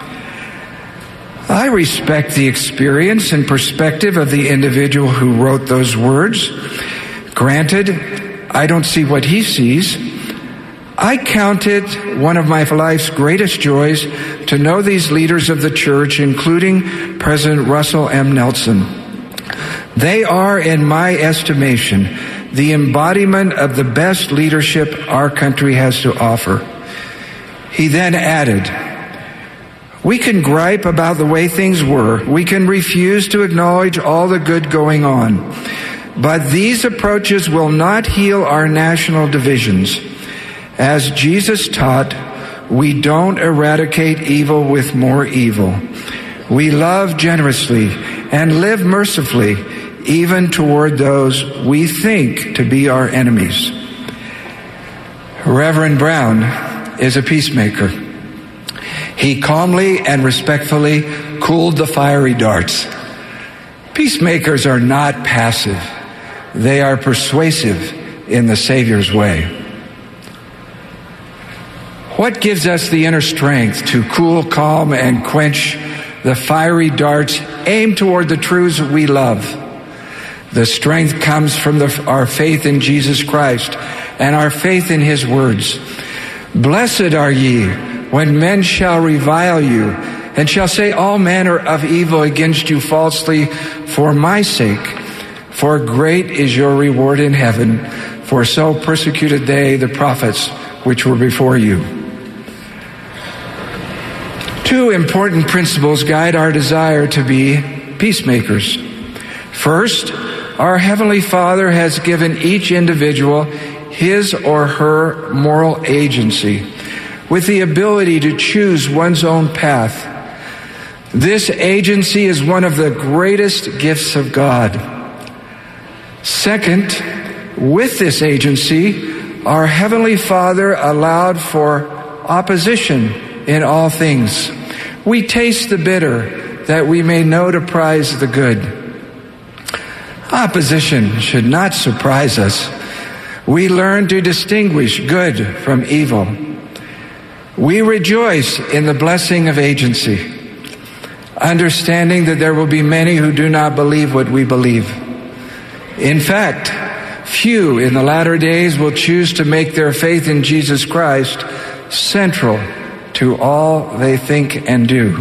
"I respect the experience and perspective of the individual who wrote those words. Granted, I don't see what he sees. I count it one of my life's greatest joys to know these leaders of the church, including President Russell M. Nelson. They are, in my estimation, the embodiment of the best leadership our country has to offer." He then added, "We can gripe about the way things were. We can refuse to acknowledge all the good going on. But these approaches will not heal our national divisions. As Jesus taught, we don't eradicate evil with more evil. We love generously and live mercifully, even toward those we think to be our enemies." Reverend Brown is a peacemaker. He calmly and respectfully cooled the fiery darts. Peacemakers are not passive. They are persuasive in the Savior's way. What gives us the inner strength to cool, calm, and quench the fiery darts aimed toward the truths we love? The strength comes from our faith in Jesus Christ and our faith in his words. Blessed are ye when men shall revile you and shall say all manner of evil against you falsely for my sake. For great is your reward in heaven, for so persecuted they the prophets which were before you. Two important principles guide our desire to be peacemakers. First, our Heavenly Father has given each individual his or her moral agency, with the ability to choose one's own path. This agency is one of the greatest gifts of God. Second, with this agency, our Heavenly Father allowed for opposition in all things. We taste the bitter, that we may know to prize the good. Opposition should not surprise us. We learn to distinguish good from evil. We rejoice in the blessing of agency, understanding that there will be many who do not believe what we believe. In fact, few in the latter days will choose to make their faith in Jesus Christ central to all they think and do.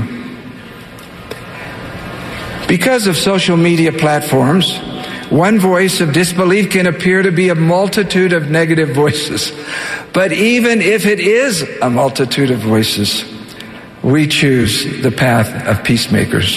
Because of social media platforms, one voice of disbelief can appear to be a multitude of negative voices. But even if it is a multitude of voices, we choose the path of peacemakers.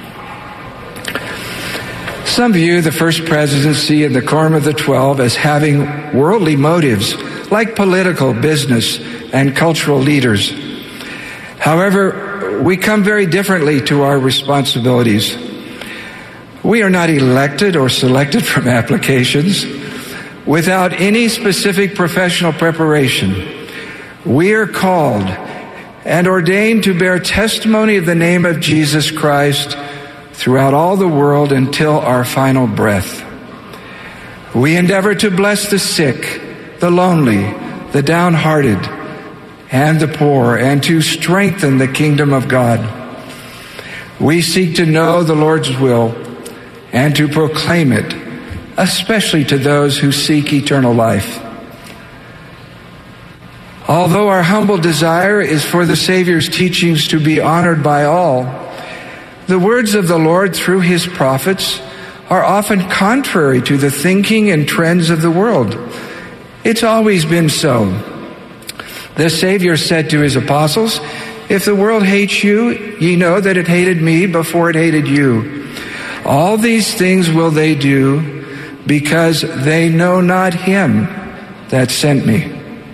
Some view the First Presidency and the Quorum of the 12 as having worldly motives, like political, business, and cultural leaders. However, we come very differently to our responsibilities. We are not elected or selected from applications without any specific professional preparation. We are called and ordained to bear testimony of the name of Jesus Christ throughout all the world until our final breath. We endeavor to bless the sick, the lonely, the downhearted, and the poor, and to strengthen the kingdom of God. We seek to know the Lord's will and to proclaim it, especially to those who seek eternal life. Although our humble desire is for the Savior's teachings to be honored by all, the words of the Lord through his prophets are often contrary to the thinking and trends of the world. It's always been so. The Savior said to his apostles, "If the world hates you, ye know that it hated me before it hated you. All these things will they do because they know not him that sent me."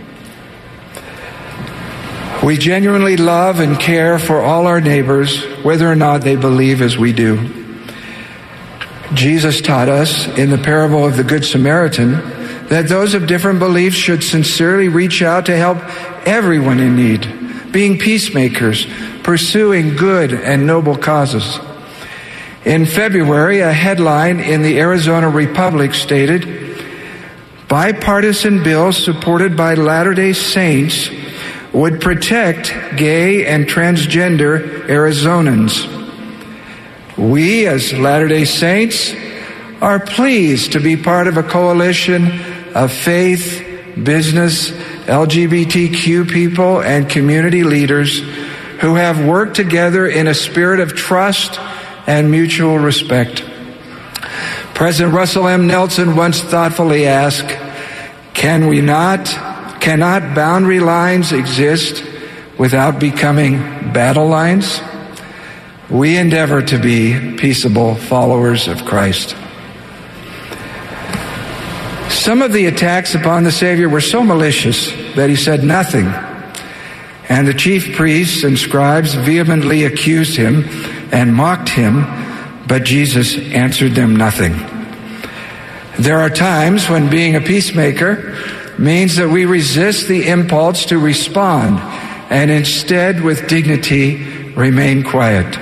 We genuinely love and care for all our neighbors, whether or not they believe as we do. Jesus taught us in the parable of the Good Samaritan that those of different beliefs should sincerely reach out to help everyone in need, being peacemakers, pursuing good and noble causes. In February, a headline in the Arizona Republic stated, "Bipartisan bill supported by Latter-day Saints would protect gay and transgender Arizonans." We, as Latter-day Saints, are pleased to be part of a coalition of faith, business, LGBTQ people, and community leaders who have worked together in a spirit of trust and mutual respect. President Russell M. Nelson once thoughtfully asked, cannot boundary lines exist without becoming battle lines? We endeavor to be peaceable followers of Christ. Some of the attacks upon the Savior were so malicious that he said nothing, and the chief priests and scribes vehemently accused him and mocked him, but Jesus answered them nothing. There are times when being a peacemaker means that we resist the impulse to respond and instead, with dignity, remain quiet.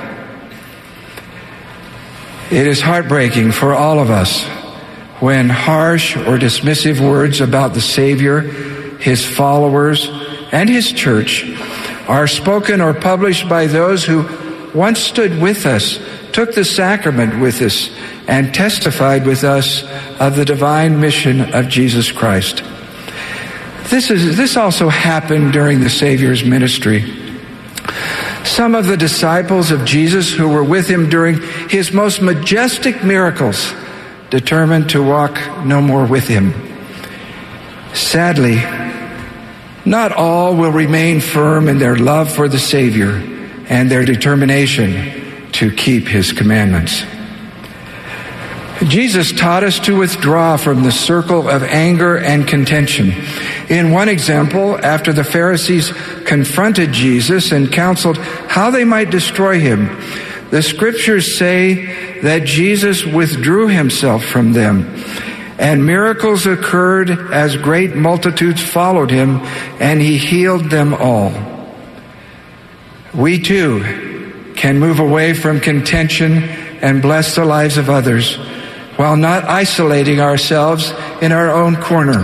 It is heartbreaking for all of us when harsh or dismissive words about the Savior, his followers, and his church are spoken or published by those who once stood with us, took the sacrament with us, and testified with us of the divine mission of Jesus Christ. This also happened during the Savior's ministry. Some of the disciples of Jesus who were with him during his most majestic miracles determined to walk no more with him. Sadly, not all will remain firm in their love for the Savior and their determination to keep his commandments. Jesus taught us to withdraw from the circle of anger and contention. In one example, after the Pharisees confronted Jesus and counseled how they might destroy him, the scriptures say that Jesus withdrew himself from them, and miracles occurred as great multitudes followed him, and he healed them all. We too can move away from contention and bless the lives of others, while not isolating ourselves in our own corner.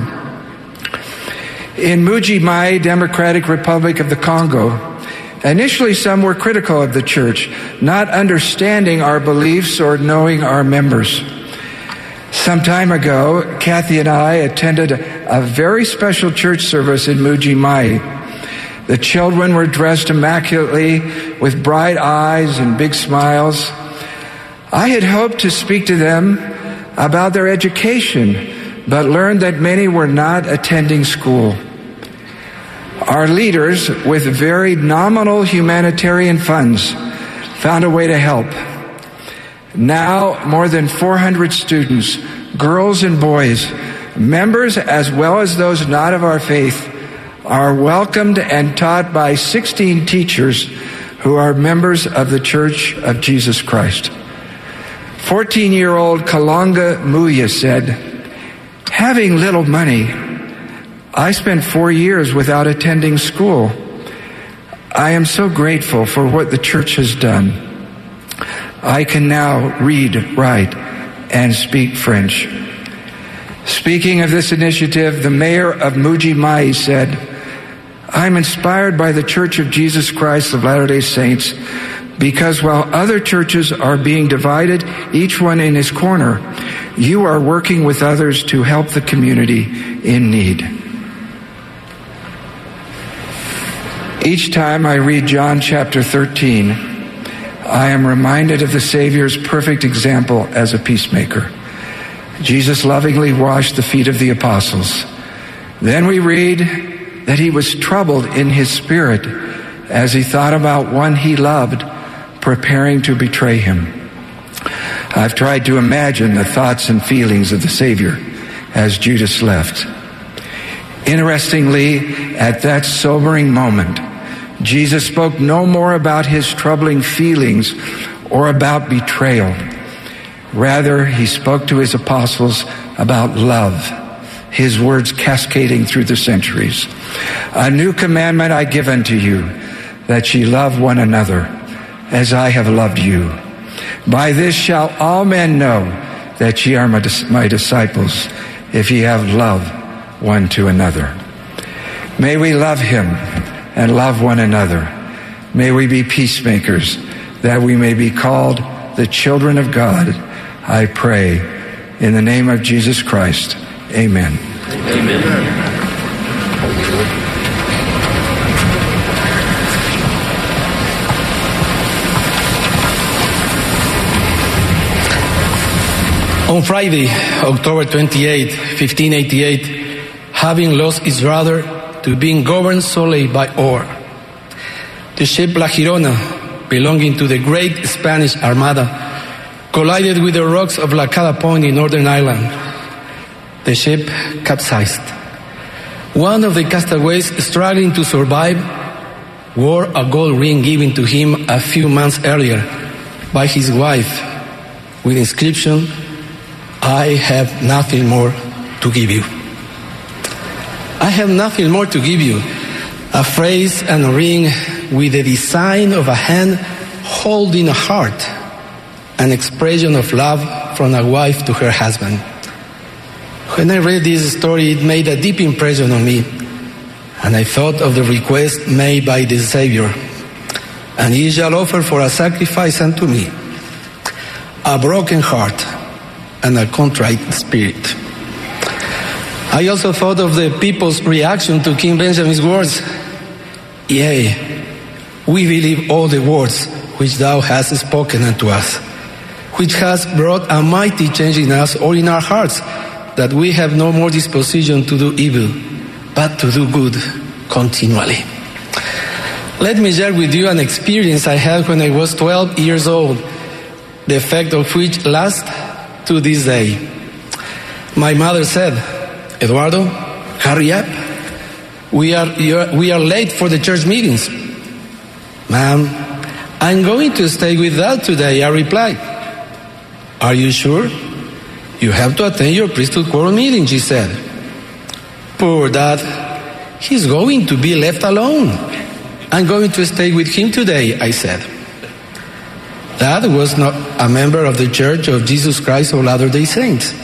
In Mbuji-Mayi, Democratic Republic of the Congo, initially some were critical of the church, not understanding our beliefs or knowing our members. Some time ago, Kathy and I attended a very special church service in Mbuji-Mayi. The children were dressed immaculately with bright eyes and big smiles. I had hoped to speak to them about their education, but learned that many were not attending school. Our leaders, with very nominal humanitarian funds, found a way to help. Now, more than 400 students, girls and boys, members as well as those not of our faith, are welcomed and taught by 16 teachers who are members of the Church of Jesus Christ. 14-year-old Kalonga Muya said, "Having little money, I spent 4 years without attending school. I am so grateful for what the church has done. I can now read, write, and speak French." Speaking of this initiative, the mayor of Mbuji-Mayi said, "I'm inspired by the Church of Jesus Christ of Latter-day Saints, because while other churches are being divided, each one in his corner, you are working with others to help the community in need." Each time I read John chapter 13, I am reminded of the Savior's perfect example as a peacemaker. Jesus lovingly washed the feet of the apostles. Then we read that he was troubled in his spirit as he thought about one he loved preparing to betray him. I've tried to imagine the thoughts and feelings of the Savior as Judas left. Interestingly, at that sobering moment, Jesus spoke no more about his troubling feelings or about betrayal. Rather, he spoke to his apostles about love, his words cascading through the centuries. "A new commandment I give unto you, that ye love one another, as I have loved you. By this shall all men know that ye are my disciples, if ye have love one to another." May we love him and love one another. May we be peacemakers, that we may be called the children of God. I pray in the name of Jesus Christ. Amen. Amen. On Friday, October 28, 1588, having lost its rudder to being governed solely by oar, the ship La Girona, belonging to the great Spanish Armada, collided with the rocks of Lacada Point in Northern Ireland. The ship capsized. One of the castaways, struggling to survive, wore a gold ring given to him a few months earlier by his wife with the inscription, "I have nothing more to give you." I have nothing more to give you. A phrase and a ring with the design of a hand holding a heart, an expression of love from a wife to her husband. When I read this story, it made a deep impression on me, and I thought of the request made by the Savior, "And ye shall offer for a sacrifice unto me a broken heart and a contrite spirit. I also thought of the people's reaction to King Benjamin's words. Yea, we believe all the words which thou hast spoken unto us, which has brought a mighty change in us or in our hearts, that we have no more disposition to do evil, but to do good continually. Let me share with you an experience I had when I was 12 years old, the effect of which lasts to this day. My mother said, Eduardo, hurry up. We are late for the church meetings. Ma'am, I'm going to stay with Dad today, I replied. Are you sure? You have to attend your priesthood quorum meeting, she said. Poor Dad, he's going to be left alone. I'm going to stay with him today, I said. Dad was not a member of the Church of Jesus Christ of Latter-day Saints.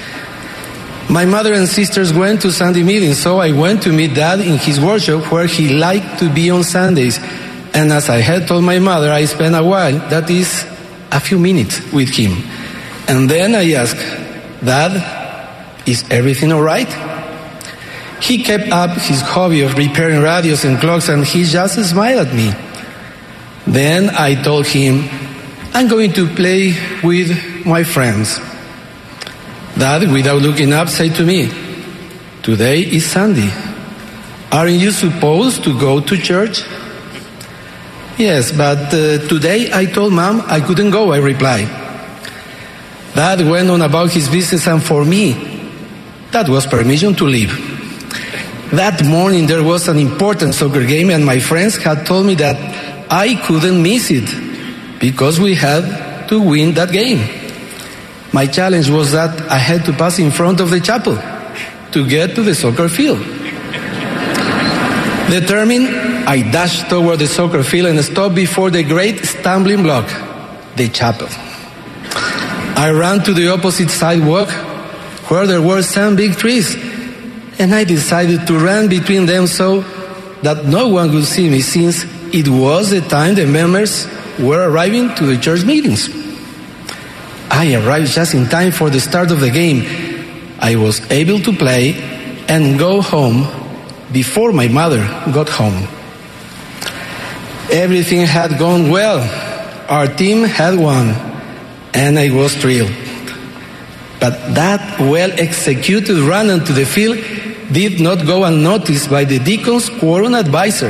My mother and sisters went to Sunday meetings, so I went to meet Dad in his workshop where he liked to be on Sundays. And as I had told my mother, I spent a while, that is, a few minutes with him. And then I asked, Dad, is everything all right? He kept up his hobby of repairing radios and clocks, and he just smiled at me. Then I told him, I'm going to play with my friends. Dad, without looking up, said to me, today is Sunday. Aren't you supposed to go to church? Yes, but today I told Mom I couldn't go, I replied. Dad went on about his business, and for me, that was permission to leave. That morning there was an important soccer game, and my friends had told me that I couldn't miss it because we had to win that game. My challenge was that I had to pass in front of the chapel to get to the soccer field. Determined, I dashed toward the soccer field and stopped before the great stumbling block, the chapel. I ran to the opposite sidewalk where there were some big trees, and I decided to run between them so that no one would see me, since it was the time the members were arriving to the church meetings. I arrived just in time for the start of the game. I was able to play and go home before my mother got home. Everything had gone well. Our team had won, and I was thrilled. But that well-executed run onto the field did not go unnoticed by the deacon's quorum advisor.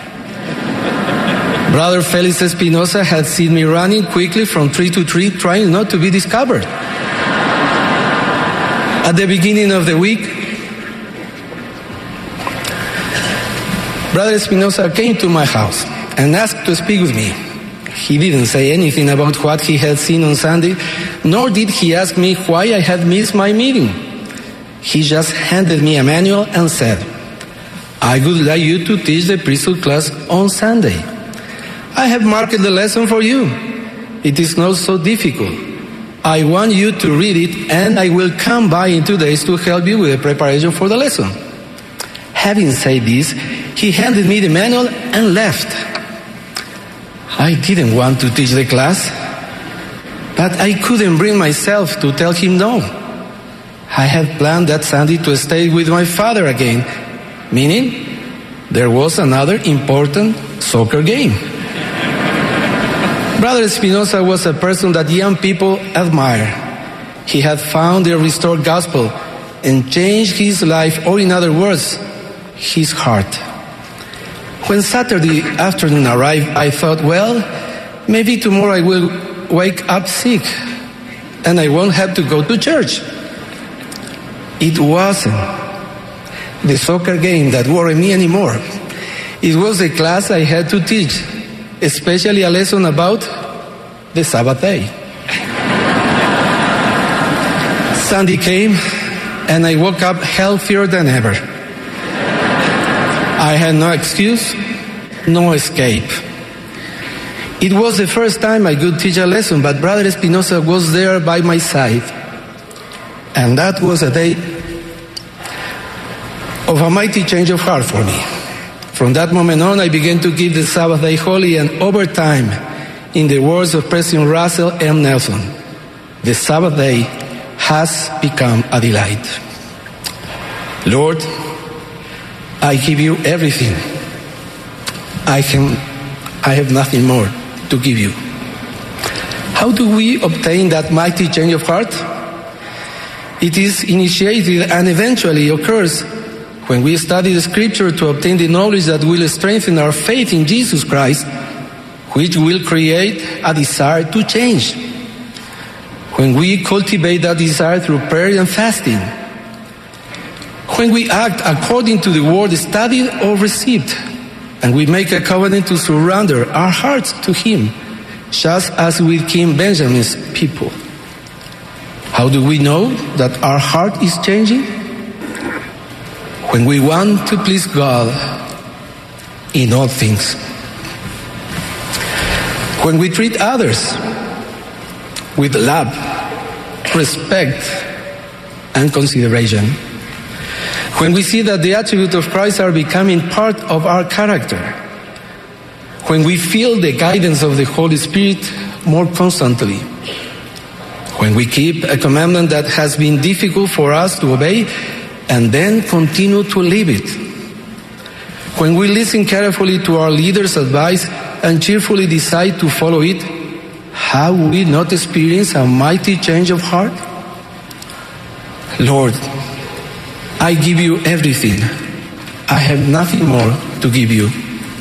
Brother Felix Espinosa had seen me running quickly from tree to tree, trying not to be discovered. At the beginning of the week, Brother Espinosa came to my house and asked to speak with me. He didn't say anything about what he had seen on Sunday, nor did he ask me why I had missed my meeting. He just handed me a manual and said, I would like you to teach the priesthood class on Sunday. I have marked the lesson for you. It is not so difficult. I want you to read it, and I will come by in 2 days to help you with the preparation for the lesson. Having said this, he handed me the manual and left. I didn't want to teach the class, but I couldn't bring myself to tell him no. I had planned that Sunday to stay with my father again, meaning there was another important soccer game. Brother Espinosa was a person that young people admire. He had found the restored gospel and changed his life, or in other words, his heart. When Saturday afternoon arrived, I thought, well, maybe tomorrow I will wake up sick and I won't have to go to church. It wasn't the soccer game that worried me anymore. It was the class I had to teach, especially a lesson about the Sabbath day. Sunday came, and I woke up healthier than ever. I had no excuse, no escape. It was the first time I could teach a lesson, but Brother Espinosa was there by my side. And that was a day of a mighty change of heart for me. From that moment on, I began to keep the Sabbath day holy, and over time, in the words of President Russell M. Nelson, the Sabbath day has become a delight. Lord, I give you everything. I have nothing more to give you. How do we obtain that mighty change of heart? It is initiated and eventually occurs when we study the Scripture to obtain the knowledge that will strengthen our faith in Jesus Christ, which will create a desire to change. When we cultivate that desire through prayer and fasting, when we act according to the word studied or received, and we make a covenant to surrender our hearts to Him, just as with King Benjamin's people. How do we know that our heart is changing? When we want to please God in all things. When we treat others with love, respect, and consideration. When we see that the attributes of Christ are becoming part of our character. When we feel the guidance of the Holy Spirit more constantly. When we keep a commandment that has been difficult for us to obey and then continue to live it. When we listen carefully to our leaders' advice and cheerfully decide to follow it, have we not experienced a mighty change of heart? Lord, I give you everything. I have nothing more to give you.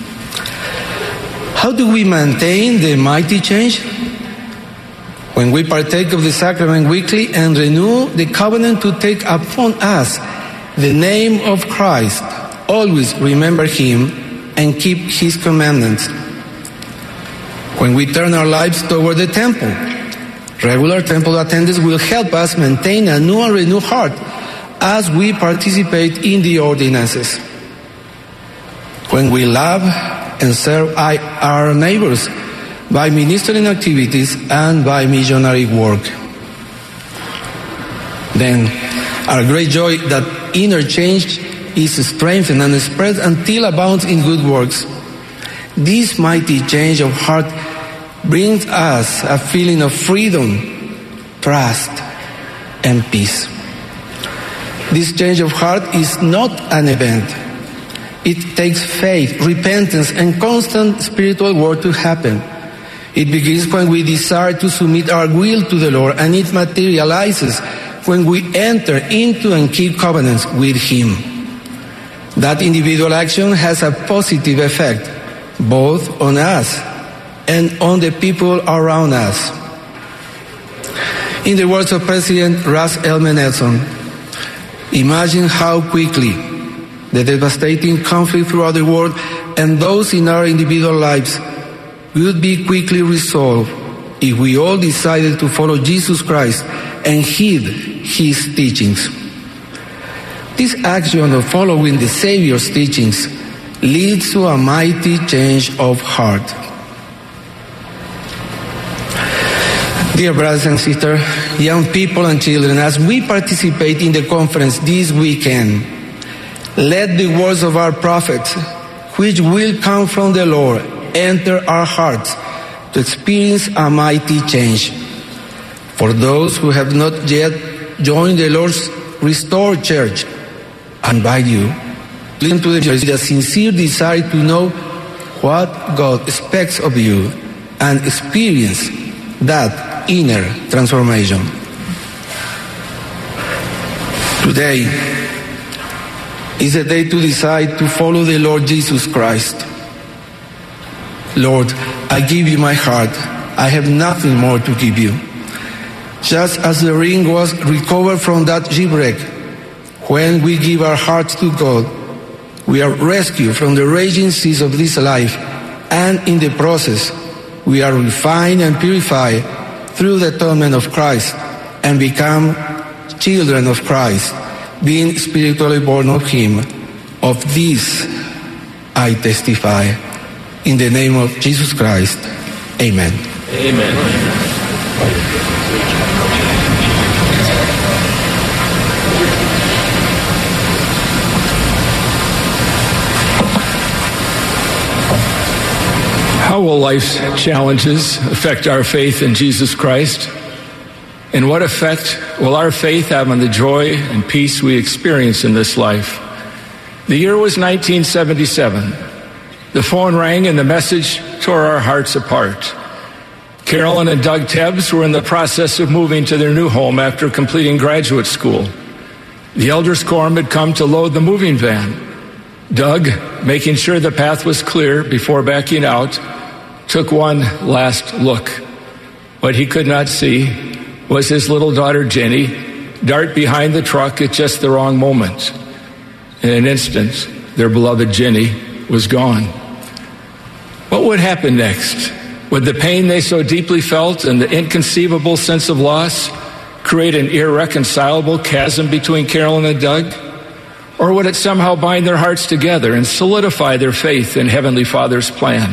How do we maintain the mighty change? When we partake of the sacrament weekly and renew the covenant to take upon us the name of Christ, always remember Him and keep His commandments. When we turn our lives toward the temple, regular temple attendance will help us maintain a new and renewed heart as we participate in the ordinances. When we love and serve our neighbors by ministering activities and by missionary work. Then our great joy that inner change is strengthened and spread until abounds in good works. This mighty change of heart brings us a feeling of freedom, trust, and peace. This change of heart is not an event. It takes faith, repentance, and constant spiritual work to happen. It begins when we desire to submit our will to the Lord, and it materializes when we enter into and keep covenants with Him. That individual action has a positive effect, both on us and on the people around us. In the words of President Russell M. Nelson, imagine how quickly the devastating conflict throughout the world and those in our individual lives would be quickly resolved if we all decided to follow Jesus Christ and heed His teachings. This action of following the Savior's teachings leads to a mighty change of heart. Dear brothers and sisters, young people and children, as we participate in the conference this weekend, let the words of our prophets, which will come from the Lord, enter our hearts to experience a mighty change. For those who have not yet joined the Lord's restored church, I invite you to listen to them with a sincere desire to know what God expects of you and experience that inner transformation. Today is a day to decide to follow the Lord Jesus Christ. Lord, I give you my heart. I have nothing more to give you. Just as the ring was recovered from that shipwreck, when we give our hearts to God, we are rescued from the raging seas of this life, and in the process, we are refined and purified through the atonement of Christ and become children of Christ, being spiritually born of Him. Of this I testify. In the name of Jesus Christ, amen. Amen. How will life's challenges affect our faith in Jesus Christ? And what effect will our faith have on the joy and peace we experience in this life? The year was 1977. The phone rang and the message tore our hearts apart. Carolyn and Doug Tebbs were in the process of moving to their new home after completing graduate school. The elders' quorum had come to load the moving van. Doug, making sure the path was clear before backing out, took one last look. What he could not see was his little daughter Jenny dart behind the truck at just the wrong moment. In an instant, their beloved Jenny was gone. What would happen next? Would the pain they so deeply felt and the inconceivable sense of loss create an irreconcilable chasm between Carolyn and Doug? Or would it somehow bind their hearts together and solidify their faith in Heavenly Father's plan?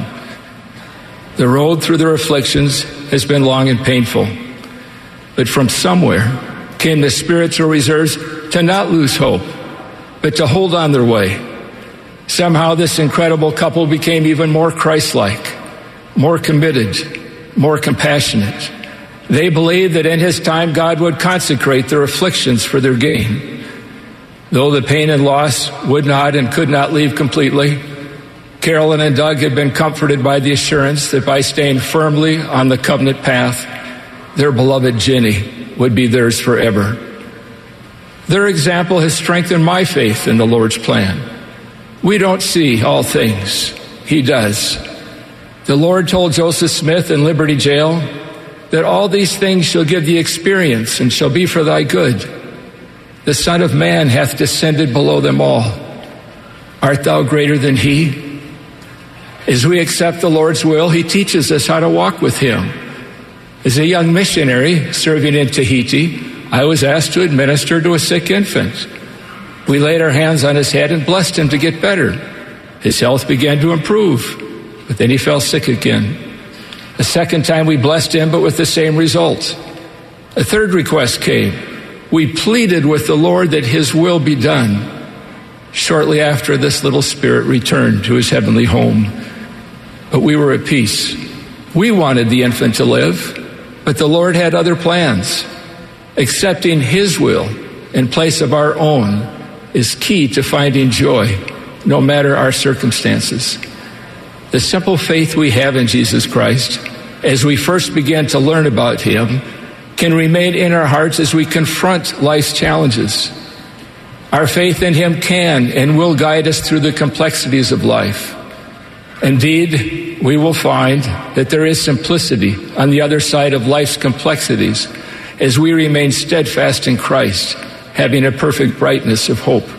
The road through their afflictions has been long and painful. But from somewhere came the spiritual reserves to not lose hope, but to hold on their way. Somehow this incredible couple became even more Christ-like, more committed, more compassionate. They believed that in His time God would consecrate their afflictions for their gain. Though the pain and loss would not and could not leave completely, Carolyn and Doug had been comforted by the assurance that by staying firmly on the covenant path, their beloved Jenny would be theirs forever. Their example has strengthened my faith in the Lord's plan. We don't see all things. He does. The Lord told Joseph Smith in Liberty Jail that all these things shall give thee experience and shall be for thy good. The Son of Man hath descended below them all. Art thou greater than He? As we accept the Lord's will, He teaches us how to walk with Him. As a young missionary serving in Tahiti, I was asked to administer to a sick infant. We laid our hands on his head and blessed him to get better. His health began to improve, but then he fell sick again. A second time we blessed him, but with the same result. A third request came. We pleaded with the Lord that His will be done. Shortly after, this little spirit returned to his heavenly home. But we were at peace. We wanted the infant to live, but the Lord had other plans. Accepting His will in place of our own is key to finding joy, no matter our circumstances. The simple faith we have in Jesus Christ, as we first begin to learn about Him, can remain in our hearts as we confront life's challenges. Our faith in Him can and will guide us through the complexities of life. Indeed, we will find that there is simplicity on the other side of life's complexities as we remain steadfast in Christ, having a perfect brightness of hope.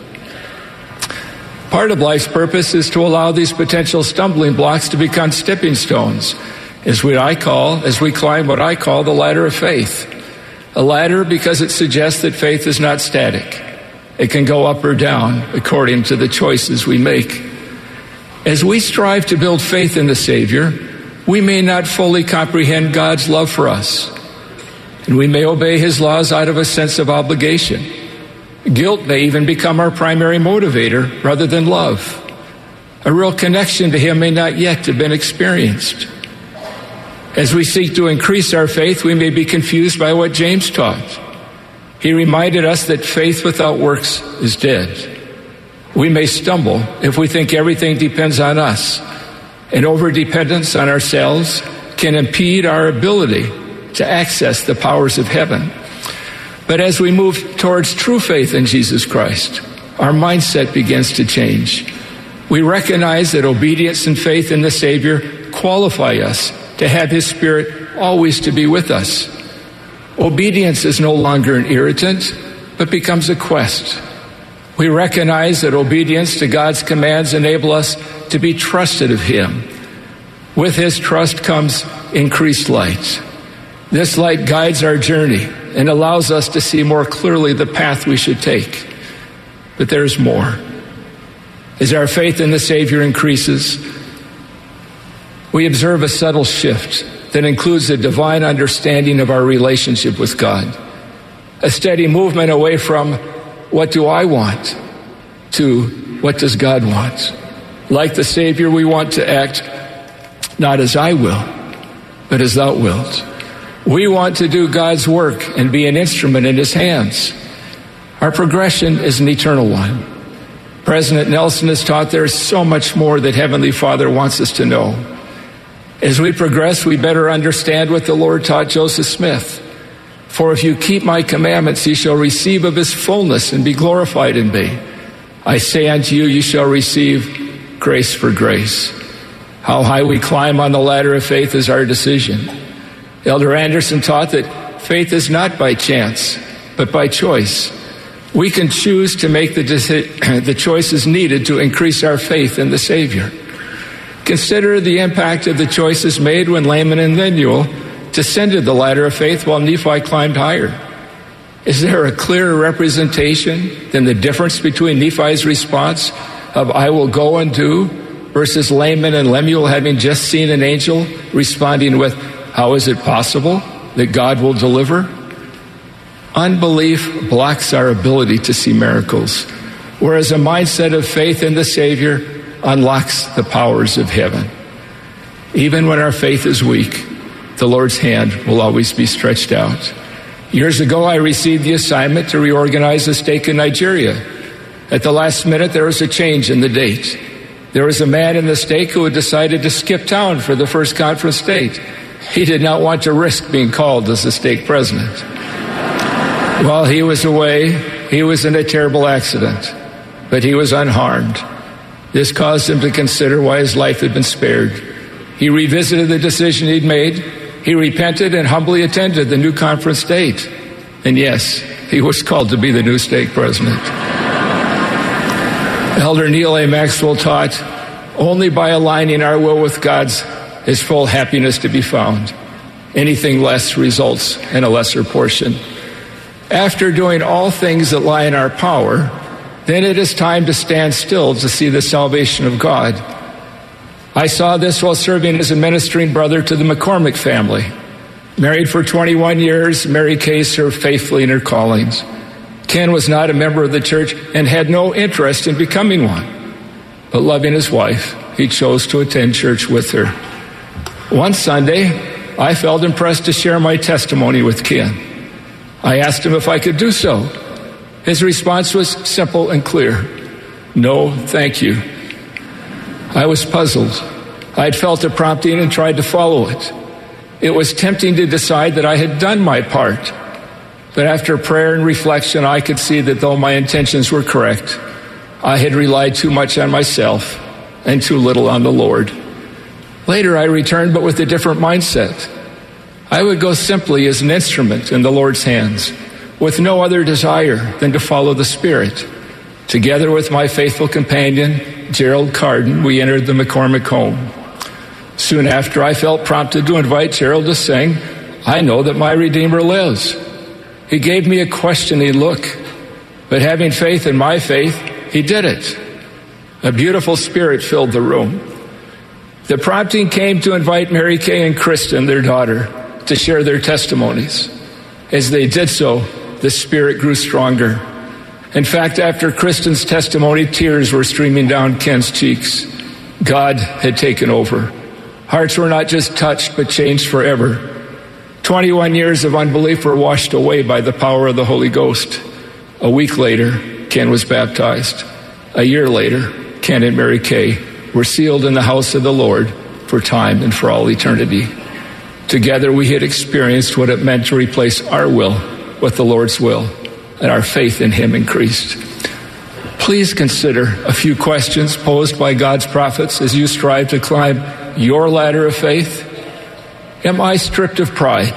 Part of life's purpose is to allow these potential stumbling blocks to become stepping stones, as we climb what I call the ladder of faith. A ladder because it suggests that faith is not static. It can go up or down according to the choices we make. As we strive to build faith in the Savior, we may not fully comprehend God's love for us, and we may obey His laws out of a sense of obligation. Guilt may even become our primary motivator rather than love. A real connection to Him may not yet have been experienced. As we seek to increase our faith, we may be confused by what James taught. He reminded us that faith without works is dead. We may stumble if we think everything depends on us, and overdependence on ourselves can impede our ability to access the powers of heaven. But as we move towards true faith in Jesus Christ, our mindset begins to change. We recognize that obedience and faith in the Savior qualify us to have His Spirit always to be with us. Obedience is no longer an irritant, but becomes a quest. We recognize that obedience to God's commands enable us to be trusted of Him. With His trust comes increased light. This light guides our journey and allows us to see more clearly the path we should take. But there's more. As our faith in the Savior increases, we observe a subtle shift that includes a divine understanding of our relationship with God. A steady movement away from what do I want to what does God want. Like the Savior, we want to act not as I will, but as Thou wilt. We want to do God's work and be an instrument in His hands. Our progression is an eternal one. President Nelson has taught there is so much more that Heavenly Father wants us to know. As we progress, we better understand what the Lord taught Joseph Smith. For if you keep my commandments, ye shall receive of His fullness and be glorified in me. I say unto you, you shall receive grace for grace. How high we climb on the ladder of faith is our decision. Elder Anderson taught that faith is not by chance, but by choice. We can choose to make the choices needed to increase our faith in the Savior. Consider the impact of the choices made when Laman and Lemuel descended the ladder of faith while Nephi climbed higher. Is there a clearer representation than the difference between Nephi's response of "I will go and do" versus Laman and Lemuel having just seen an angel responding with "How is it possible that God will deliver?" Unbelief blocks our ability to see miracles, whereas a mindset of faith in the Savior unlocks the powers of heaven. Even when our faith is weak, the Lord's hand will always be stretched out. Years ago, I received the assignment to reorganize the stake in Nigeria. At the last minute, there was a change in the date. There was a man in the stake who had decided to skip town for the first conference state. He did not want to risk being called as the stake president. While he was away, he was in a terrible accident, but he was unharmed. This caused him to consider why his life had been spared. He revisited the decision he'd made. He repented and humbly attended the new conference date. And yes, he was called to be the new stake president. Elder Neil A. Maxwell taught, only by aligning our will with God's is full happiness to be found. Anything less results in a lesser portion. After doing all things that lie in our power, then it is time to stand still to see the salvation of God. I saw this while serving as a ministering brother to the McCormick family. Married for 21 years, Mary Kay served faithfully in her callings. Ken was not a member of the church and had no interest in becoming one. But loving his wife, he chose to attend church with her. One Sunday, I felt impressed to share my testimony with Ken. I asked him if I could do so. His response was simple and clear. No, thank you. I was puzzled. I had felt a prompting and tried to follow it. It was tempting to decide that I had done my part. But after prayer and reflection, I could see that though my intentions were correct, I had relied too much on myself and too little on the Lord. Later, I returned, but with a different mindset. I would go simply as an instrument in the Lord's hands, with no other desire than to follow the Spirit. Together with my faithful companion, Gerald Carden, we entered the McCormick home. Soon after, I felt prompted to invite Gerald to sing, "I Know That My Redeemer Lives." He gave me a questioning look, but having faith in my faith, he did it. A beautiful spirit filled the room. The prompting came to invite Mary Kay and Kristen, their daughter, to share their testimonies. As they did so, the Spirit grew stronger. In fact, after Kristen's testimony, tears were streaming down Ken's cheeks. God had taken over. Hearts were not just touched, but changed forever. 21 years of unbelief were washed away by the power of the Holy Ghost. A week later, Ken was baptized. A year later, Ken and Mary Kay were sealed in the house of the Lord for time and for all eternity. Together, we had experienced what it meant to replace our will with the Lord's will, and our faith in Him increased. Please consider a few questions posed by God's prophets as you strive to climb your ladder of faith. Am I stripped of pride?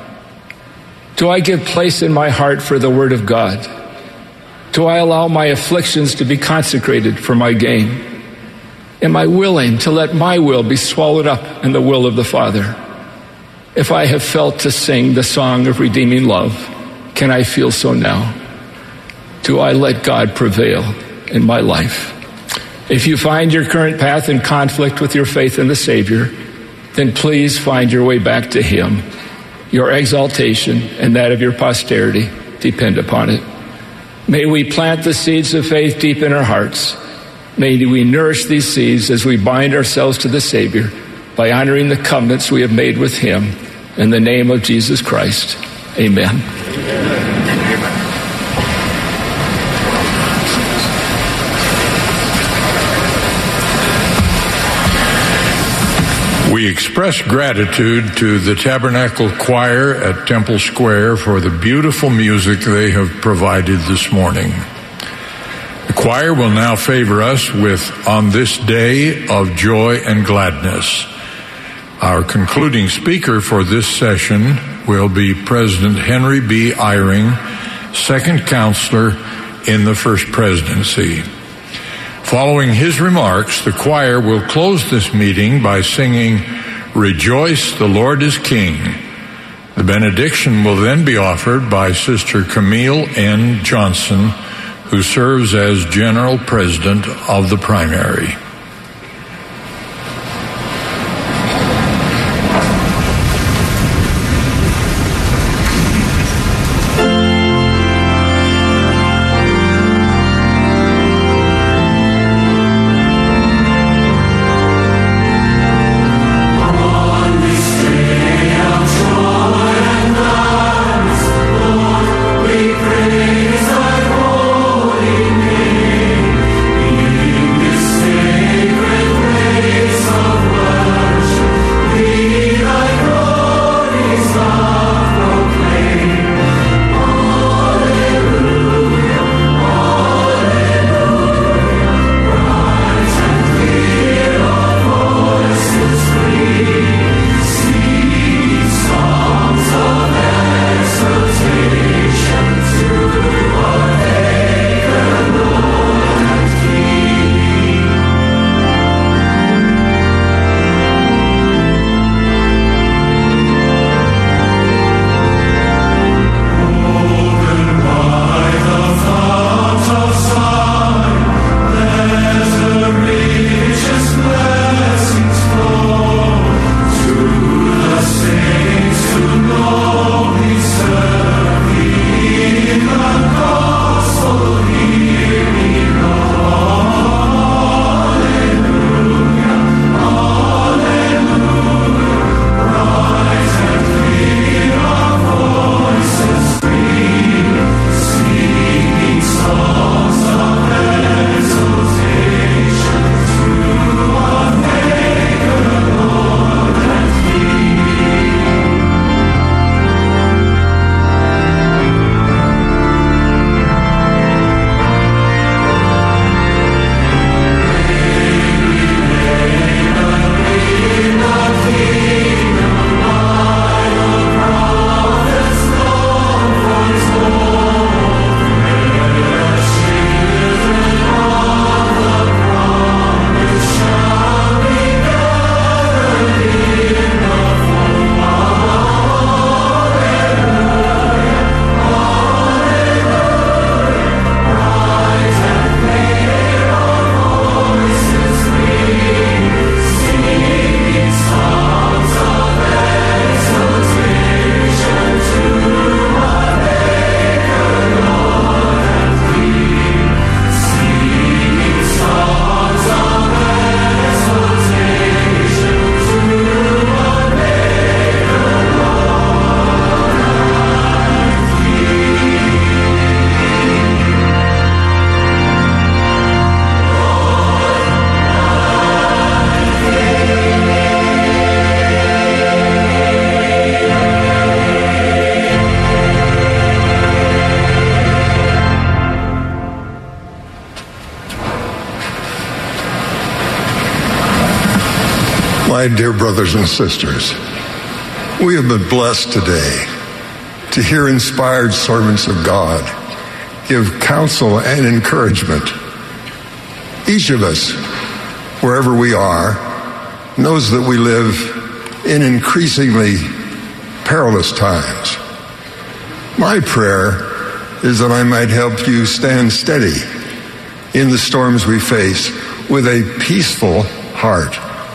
Do I give place in my heart for the Word of God? Do I allow my afflictions to be consecrated for my gain? Am I willing to let my will be swallowed up in the will of the Father? If I have felt to sing the song of redeeming love, can I feel so now? Do I let God prevail in my life? If you find your current path in conflict with your faith in the Savior, then please find your way back to Him. Your exaltation and that of your posterity depend upon it. May we plant the seeds of faith deep in our hearts. May we nourish these seeds as we bind ourselves to the Savior by honoring the covenants we have made with Him In the name of Jesus Christ, amen. We express gratitude to the Tabernacle Choir at Temple Square for the beautiful music they have provided this morning. The choir will now favor us with On This Day of Joy and Gladness. Our concluding speaker for this session will be President Henry B. Eyring, second counselor in the First Presidency. Following his remarks, the choir will close this meeting by singing, Rejoice, the Lord is King. The benediction will then be offered by Sister Camille N. Johnson, who serves as General President of the primary. My dear brothers and sisters, we have been blessed today to hear inspired servants of God give counsel and encouragement. Each of us, wherever we are, knows that we live in increasingly perilous times. My prayer is that I might help you stand steady in the storms we face with a peaceful heart.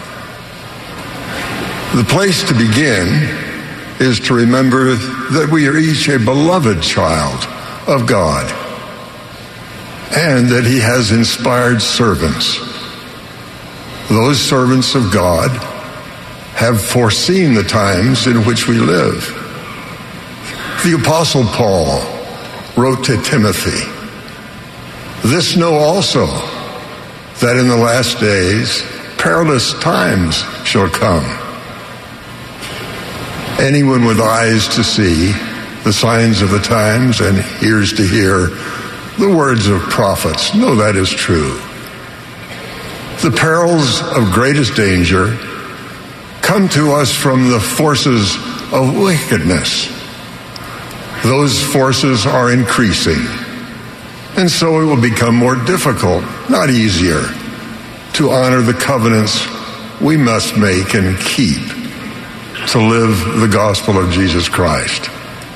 The place to begin is to remember that we are each a beloved child of God and that He has inspired servants. Those servants of God have foreseen the times in which we live. The Apostle Paul wrote to Timothy, "This know also, that in the last days perilous times shall come. Anyone with eyes to see the signs of the times and ears to hear the words of prophets know that is true. The perils of greatest danger come to us from the forces of wickedness. Those forces are increasing, and so it will become more difficult, not easier, to honor the covenants we must make and keep to live the gospel of Jesus Christ.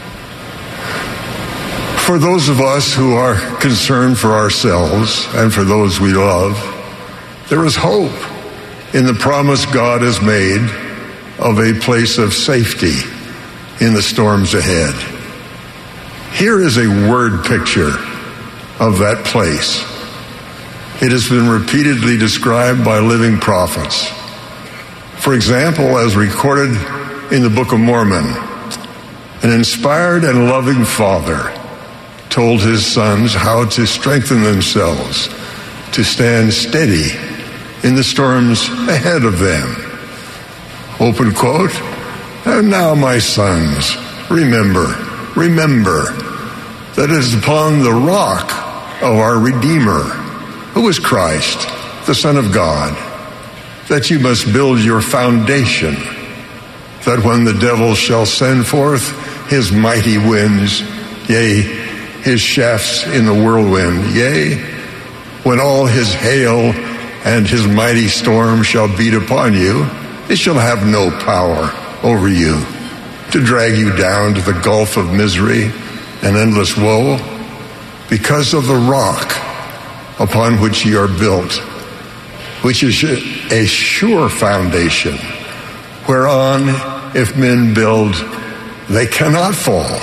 For those of us who are concerned for ourselves and for those we love, there is hope in the promise God has made of a place of safety in the storms ahead. Here is a word picture of that place. It has been repeatedly described by living prophets. For example, as recorded in the Book of Mormon, an inspired and loving father told his sons how to strengthen themselves to stand steady in the storms ahead of them. Open quote, "And now, my sons, remember that it is upon the rock of our Redeemer, who is Christ, the Son of God, that you must build your foundation, that when the devil shall send forth his mighty winds, yea, his shafts in the whirlwind, yea, when all his hail and his mighty storm shall beat upon you, it shall have no power over you to drag you down to the gulf of misery and endless woe, because of the rock upon which ye are built, which is a sure foundation, whereon if men build, they cannot fall.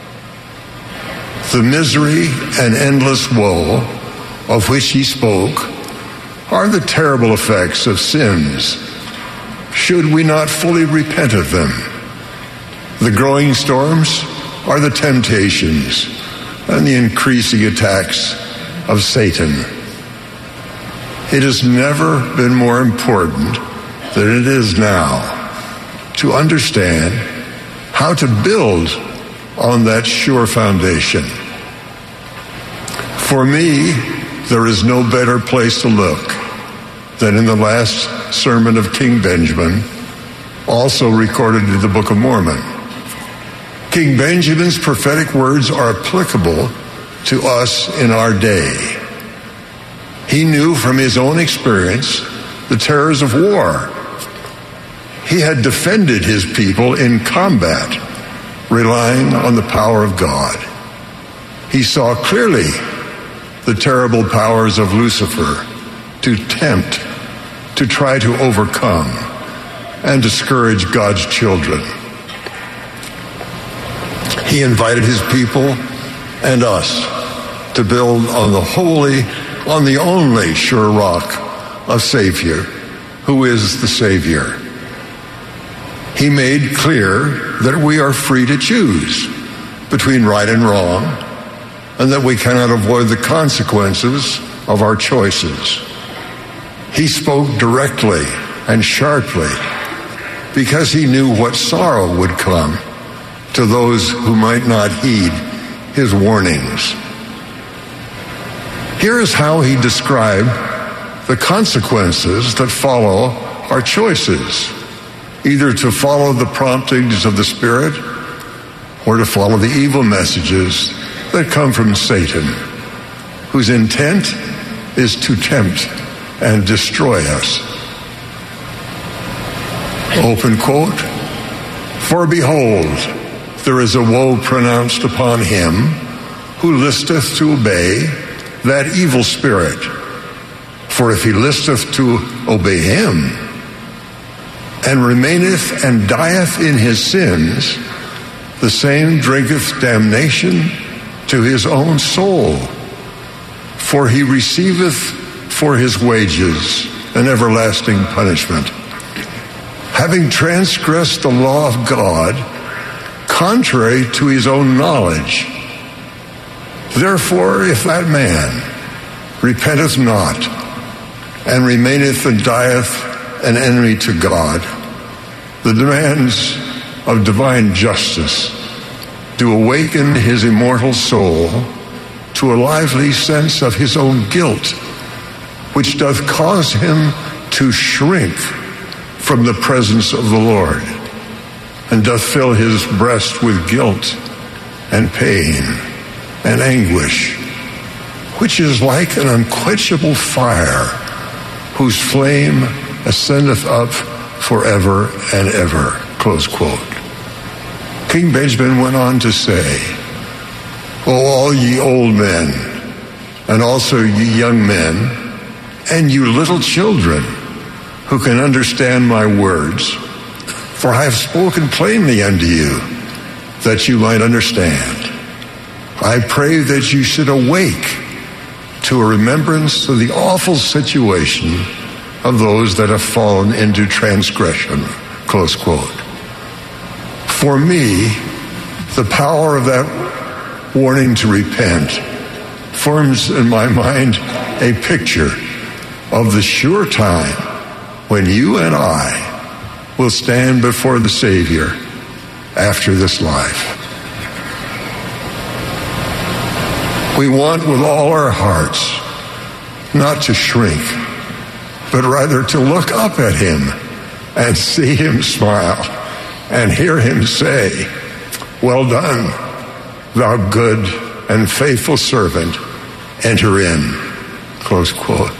The misery and endless woe of which he spoke are the terrible effects of sins, should we not fully repent of them. The growing storms are the temptations and the increasing attacks of Satan. It has never been more important than it is now to understand how to build on that sure foundation. For me, there is no better place to look than in the last sermon of King Benjamin, also recorded in the Book of Mormon. King Benjamin's prophetic words are applicable to us in our day. He knew from his own experience the terrors of war. He had defended his people in combat, relying on the power of God. He saw clearly the terrible powers of Lucifer to tempt, to try to overcome, and discourage God's children. He invited his people and us to build on the holy, on the only sure rock of Savior, who is the Savior. He made clear that we are free to choose between right and wrong, and that we cannot avoid the consequences of our choices. He spoke directly and sharply because he knew what sorrow would come to those who might not heed his warnings. Here is how he described the consequences that follow our choices, either to follow the promptings of the Spirit or to follow the evil messages that come from Satan, whose intent is to tempt and destroy us. Open quote, "For behold, there is a woe pronounced upon him who listeth to obey that evil spirit. For if he listeth to obey him, and remaineth and dieth in his sins, the same drinketh damnation to his own soul. For he receiveth for his wages an everlasting punishment. having transgressed the law of God, contrary to his own knowledge. Therefore, if that man repenteth not, and remaineth and dieth an enemy to God, the demands of divine justice do awaken his immortal soul to a lively sense of his own guilt, which doth cause him to shrink from the presence of the Lord, and doth fill his breast with guilt and pain and anguish, which is like an unquenchable fire, whose flame ascendeth up forever and ever. Close quote. King Benjamin went on to say, O all ye old men, and also ye young men, and you little children, who can understand my words, for I have spoken plainly unto you, that you might understand. I pray that you should awake to a remembrance of the awful situation of those that have fallen into transgression. Close quote. For me, the power of that warning to repent forms in my mind a picture of the sure time when you and I will stand before the Savior after this life. We want with all our hearts not to shrink, but rather to look up at him and see him smile and hear him say, well done, thou good and faithful servant, enter in. Close quote.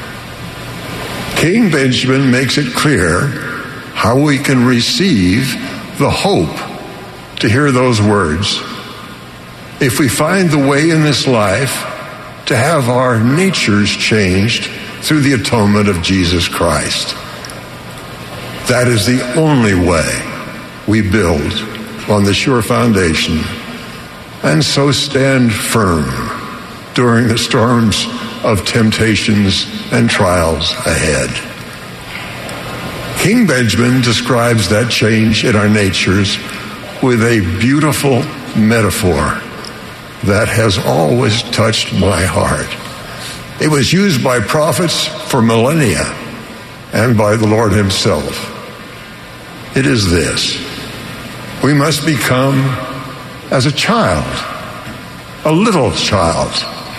King Benjamin makes it clear how we can receive the hope to hear those words if we find the way in this life to have our natures changed through the atonement of Jesus Christ. That is the only way we build on the sure foundation and so stand firm during the storms of temptations and trials ahead. King Benjamin describes that change in our natures with a beautiful metaphor that has always touched my heart. It was used by prophets for millennia and by the Lord himself. It is this: we must become as a child, a little child.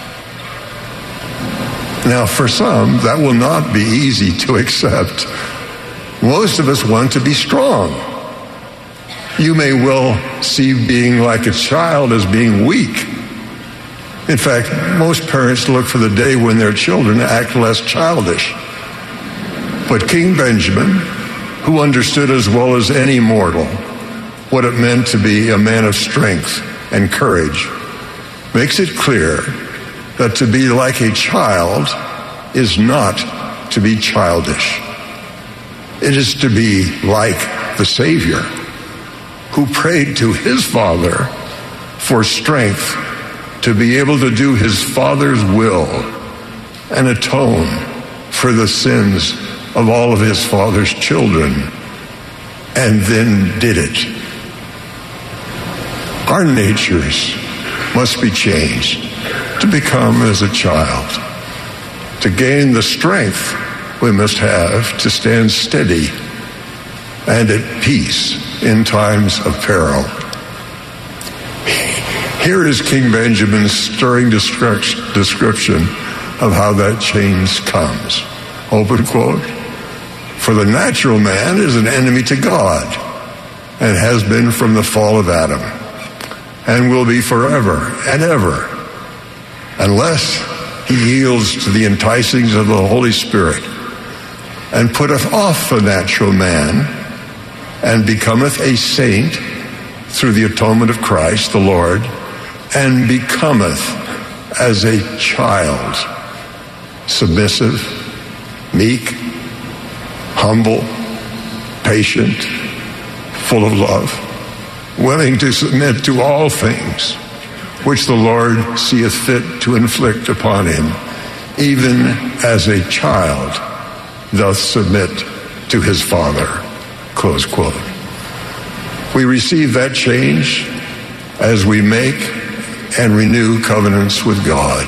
Now, for some, that will not be easy to accept. Most of us want to be strong. You may well see being like a child as being weak. In fact, most parents look for the day when their children act less childish. But King Benjamin, who understood as well as any mortal what it meant to be a man of strength and courage, makes it clear that to be like a child is not to be childish. It is to be like the Savior, who prayed to his Father for strength to be able to do his Father's will and atone for the sins of all of his Father's children, and then did it. Our natures must be changed to become as a child. To gain the strength we must have to stand steady and at peace in times of peril. Here is King Benjamin's stirring description of how that change comes. Open quote. For the natural man is an enemy to God and has been from the fall of Adam and will be forever and ever unless he yields to the enticings of the Holy Spirit and putteth off the natural man and becometh a saint through the atonement of Christ the Lord, and becometh as a child, submissive, meek, humble, patient, full of love, willing to submit to all things which the Lord seeth fit to inflict upon him, even as a child doth submit to his father. close quote. We receive that change as we make and renew covenants with God.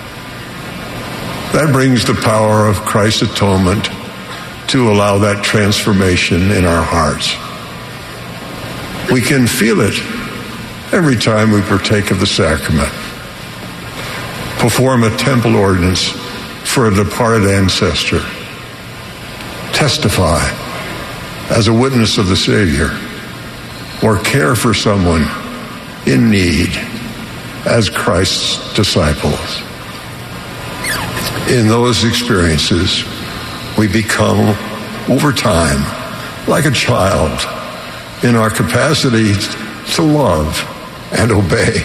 That brings the power of Christ's atonement to allow that transformation in our hearts. We can feel it every time we partake of the sacrament, perform a temple ordinance for a departed ancestor, testify as a witness of the Savior, or care for someone in need as Christ's disciples. In those experiences, we become, over time, like a child in our capacity to love and obey.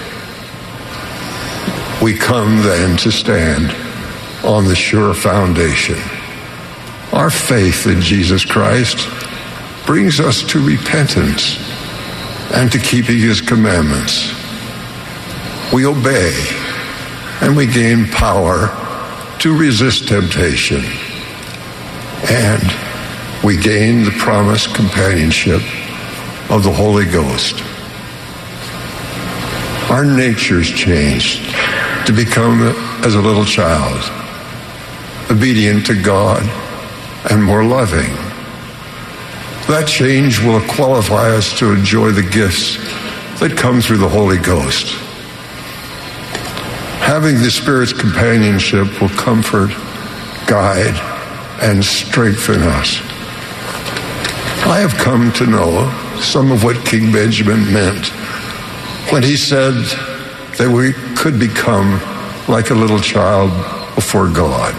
We come then to stand on the sure foundation. Our faith in Jesus Christ brings us to repentance and to keeping his commandments. We obey and we gain power to resist temptation. And we gain the promised companionship of the Holy Ghost. Our nature's changed to become as a little child, obedient to God and more loving. That change will qualify us to enjoy the gifts that come through the Holy Ghost. Having the Spirit's companionship will comfort, guide, and strengthen us. I have come to know some of what King Benjamin meant when he said that we could become like a little child before God.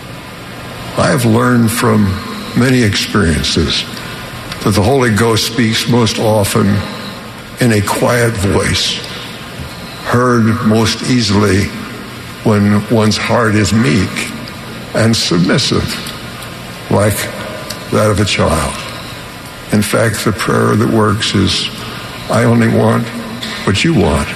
I have learned from many experiences that the Holy Ghost speaks most often in a quiet voice, heard most easily when one's heart is meek and submissive, like that of a child. In fact, the prayer that works is, I only want what you want.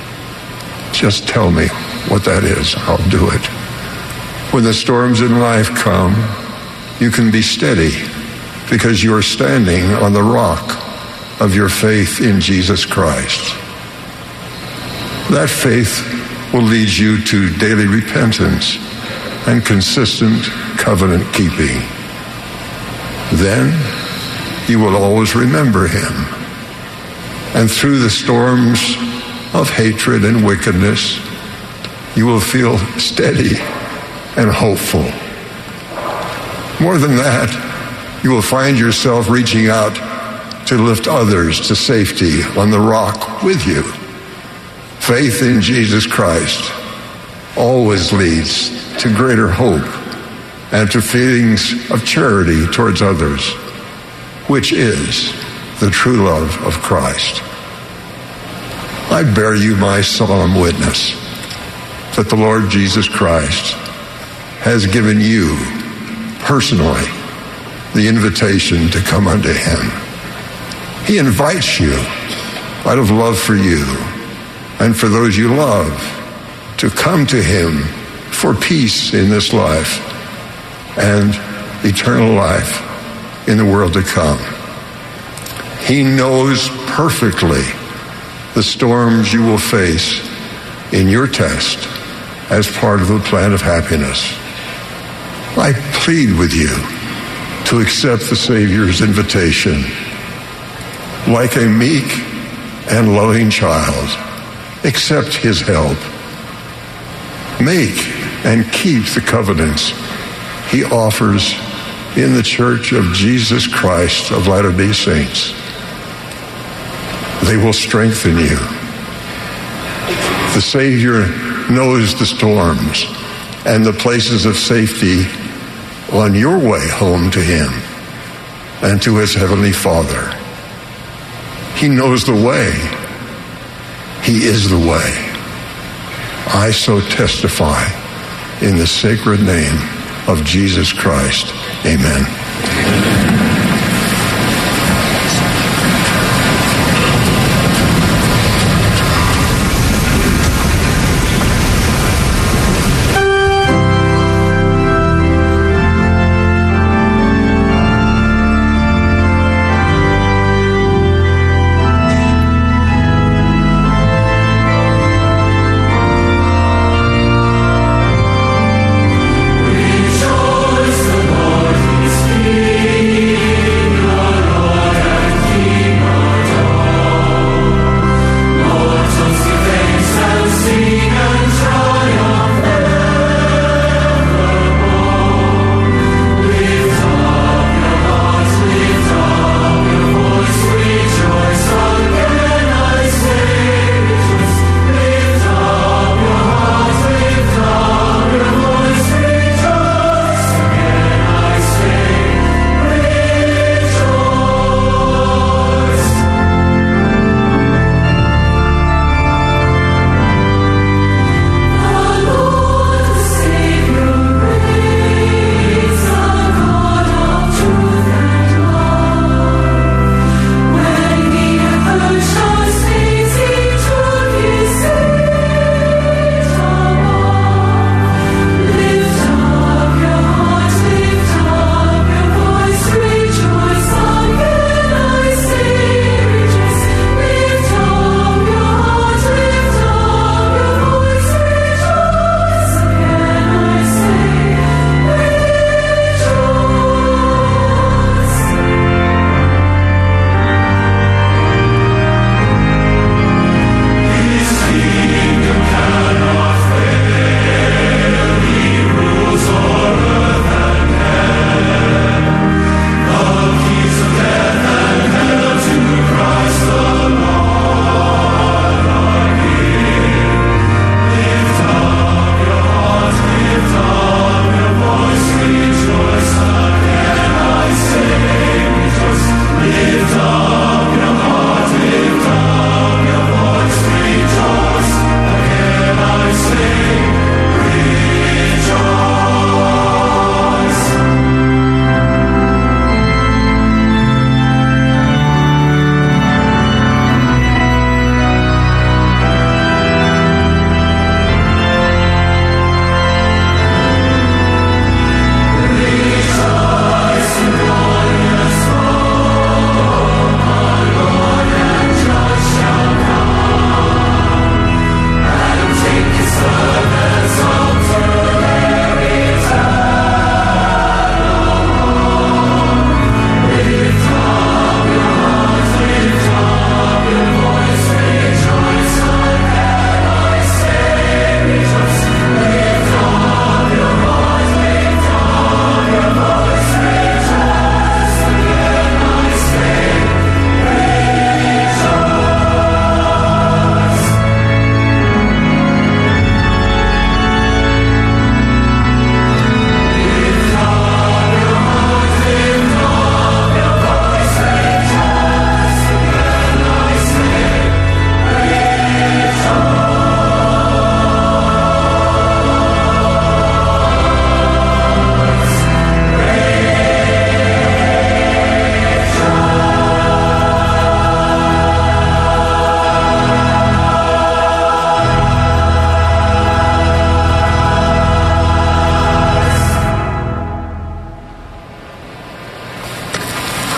Just tell me what that is. I'll do it. When the storms in life come, you can be steady because you are standing on the rock of your faith in Jesus Christ. That faith will lead you to daily repentance and consistent covenant keeping. Then you will always remember him. And through the storms of hatred and wickedness, you will feel steady and hopeful. More than that, you will find yourself reaching out to lift others to safety on the rock with you. Faith in Jesus Christ always leads to greater hope and to feelings of charity towards others, which is the true love of Christ. I bear you my solemn witness that the Lord Jesus Christ has given you personally the invitation to come unto him. He invites you out of love for you and for those you love to come to him for peace in this life and eternal life in the world to come. He knows perfectly the storms you will face in your test as part of the plan of happiness. I plead with you to accept the Savior's invitation. Like a meek and loving child, accept his help. Make and keep the covenants he offers in the Church of Jesus Christ of Latter-day Saints. They will strengthen you. The Savior knows the storms and the places of safety on your way home to him and to his heavenly Father. He knows the way. He is the way. I so testify in the sacred name of Jesus Christ. Amen.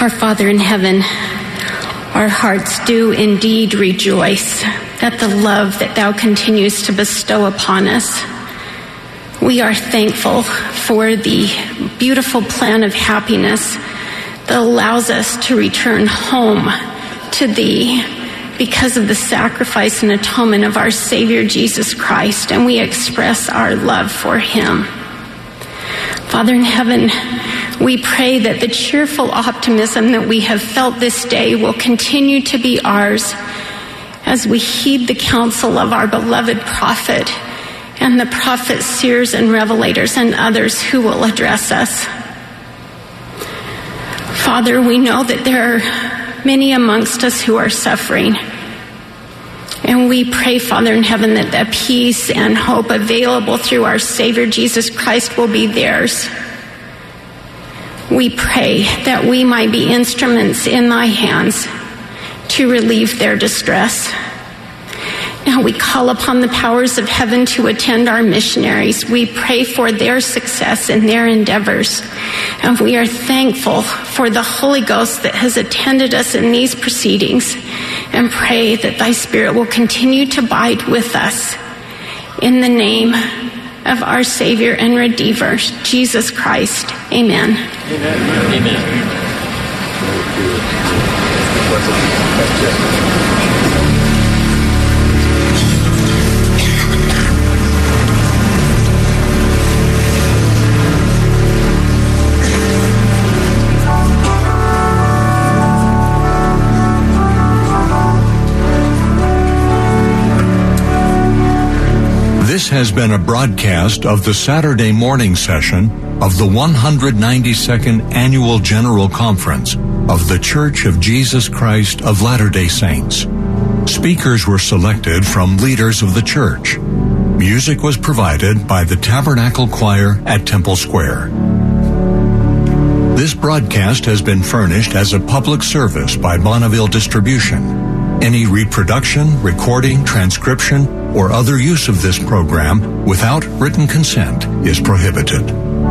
Our Father in heaven, our hearts do indeed rejoice at the love that thou continues to bestow upon us. We are thankful for the beautiful plan of happiness that allows us to return home to thee because of the sacrifice and atonement of our Savior Jesus Christ, and we express our love for him. Father in heaven, we pray that the cheerful optimism that we have felt this day will continue to be ours as we heed the counsel of our beloved prophet and the prophets, seers, and revelators and others who will address us. Father, we know that there are many amongst us who are suffering. And we pray, Father in heaven, that the peace and hope available through our Savior Jesus Christ will be theirs. We pray that we might be instruments in thy hands to relieve their distress. Now we call upon the powers of heaven to attend our missionaries. We pray for their success in their endeavors. And we are thankful for the Holy Ghost that has attended us in these proceedings, and pray that thy Spirit will continue to abide with us. In the name of our Savior and Redeemer, Jesus Christ. Amen. Amen. Amen. This has been a broadcast of the Saturday morning session of the 192nd Annual General Conference of the Church of Jesus Christ of Latter-day Saints. Speakers were selected from leaders of the church. Music was provided by the Tabernacle Choir at Temple Square. This broadcast has been furnished as a public service by Bonneville Distribution. Any reproduction, recording, transcription, or other use of this program without written consent is prohibited.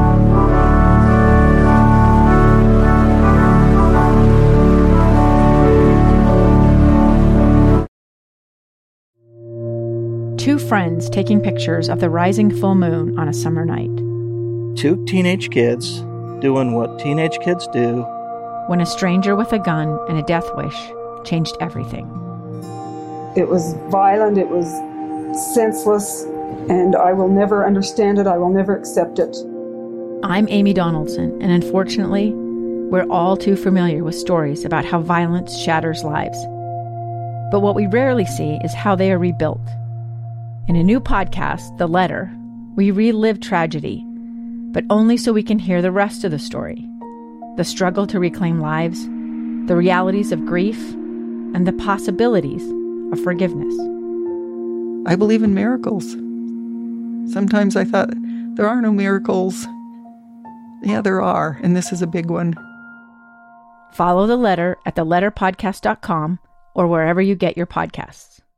Two friends taking pictures of the rising full moon on a summer night. Two teenage kids doing what teenage kids do. When a stranger with a gun and a death wish changed everything. It was violent, it was senseless, and I will never understand it, I will never accept it. I'm Amy Donaldson, and unfortunately, we're all too familiar with stories about how violence shatters lives. But what we rarely see is how they are rebuilt. In a new podcast, The Letter, we relive tragedy, but only so we can hear the rest of the story. The struggle to reclaim lives, the realities of grief, and the possibilities of forgiveness. I believe in miracles. Sometimes I thought, there are no miracles. Yeah, there are, and this is a big one. Follow The Letter at theletterpodcast.com or wherever you get your podcasts.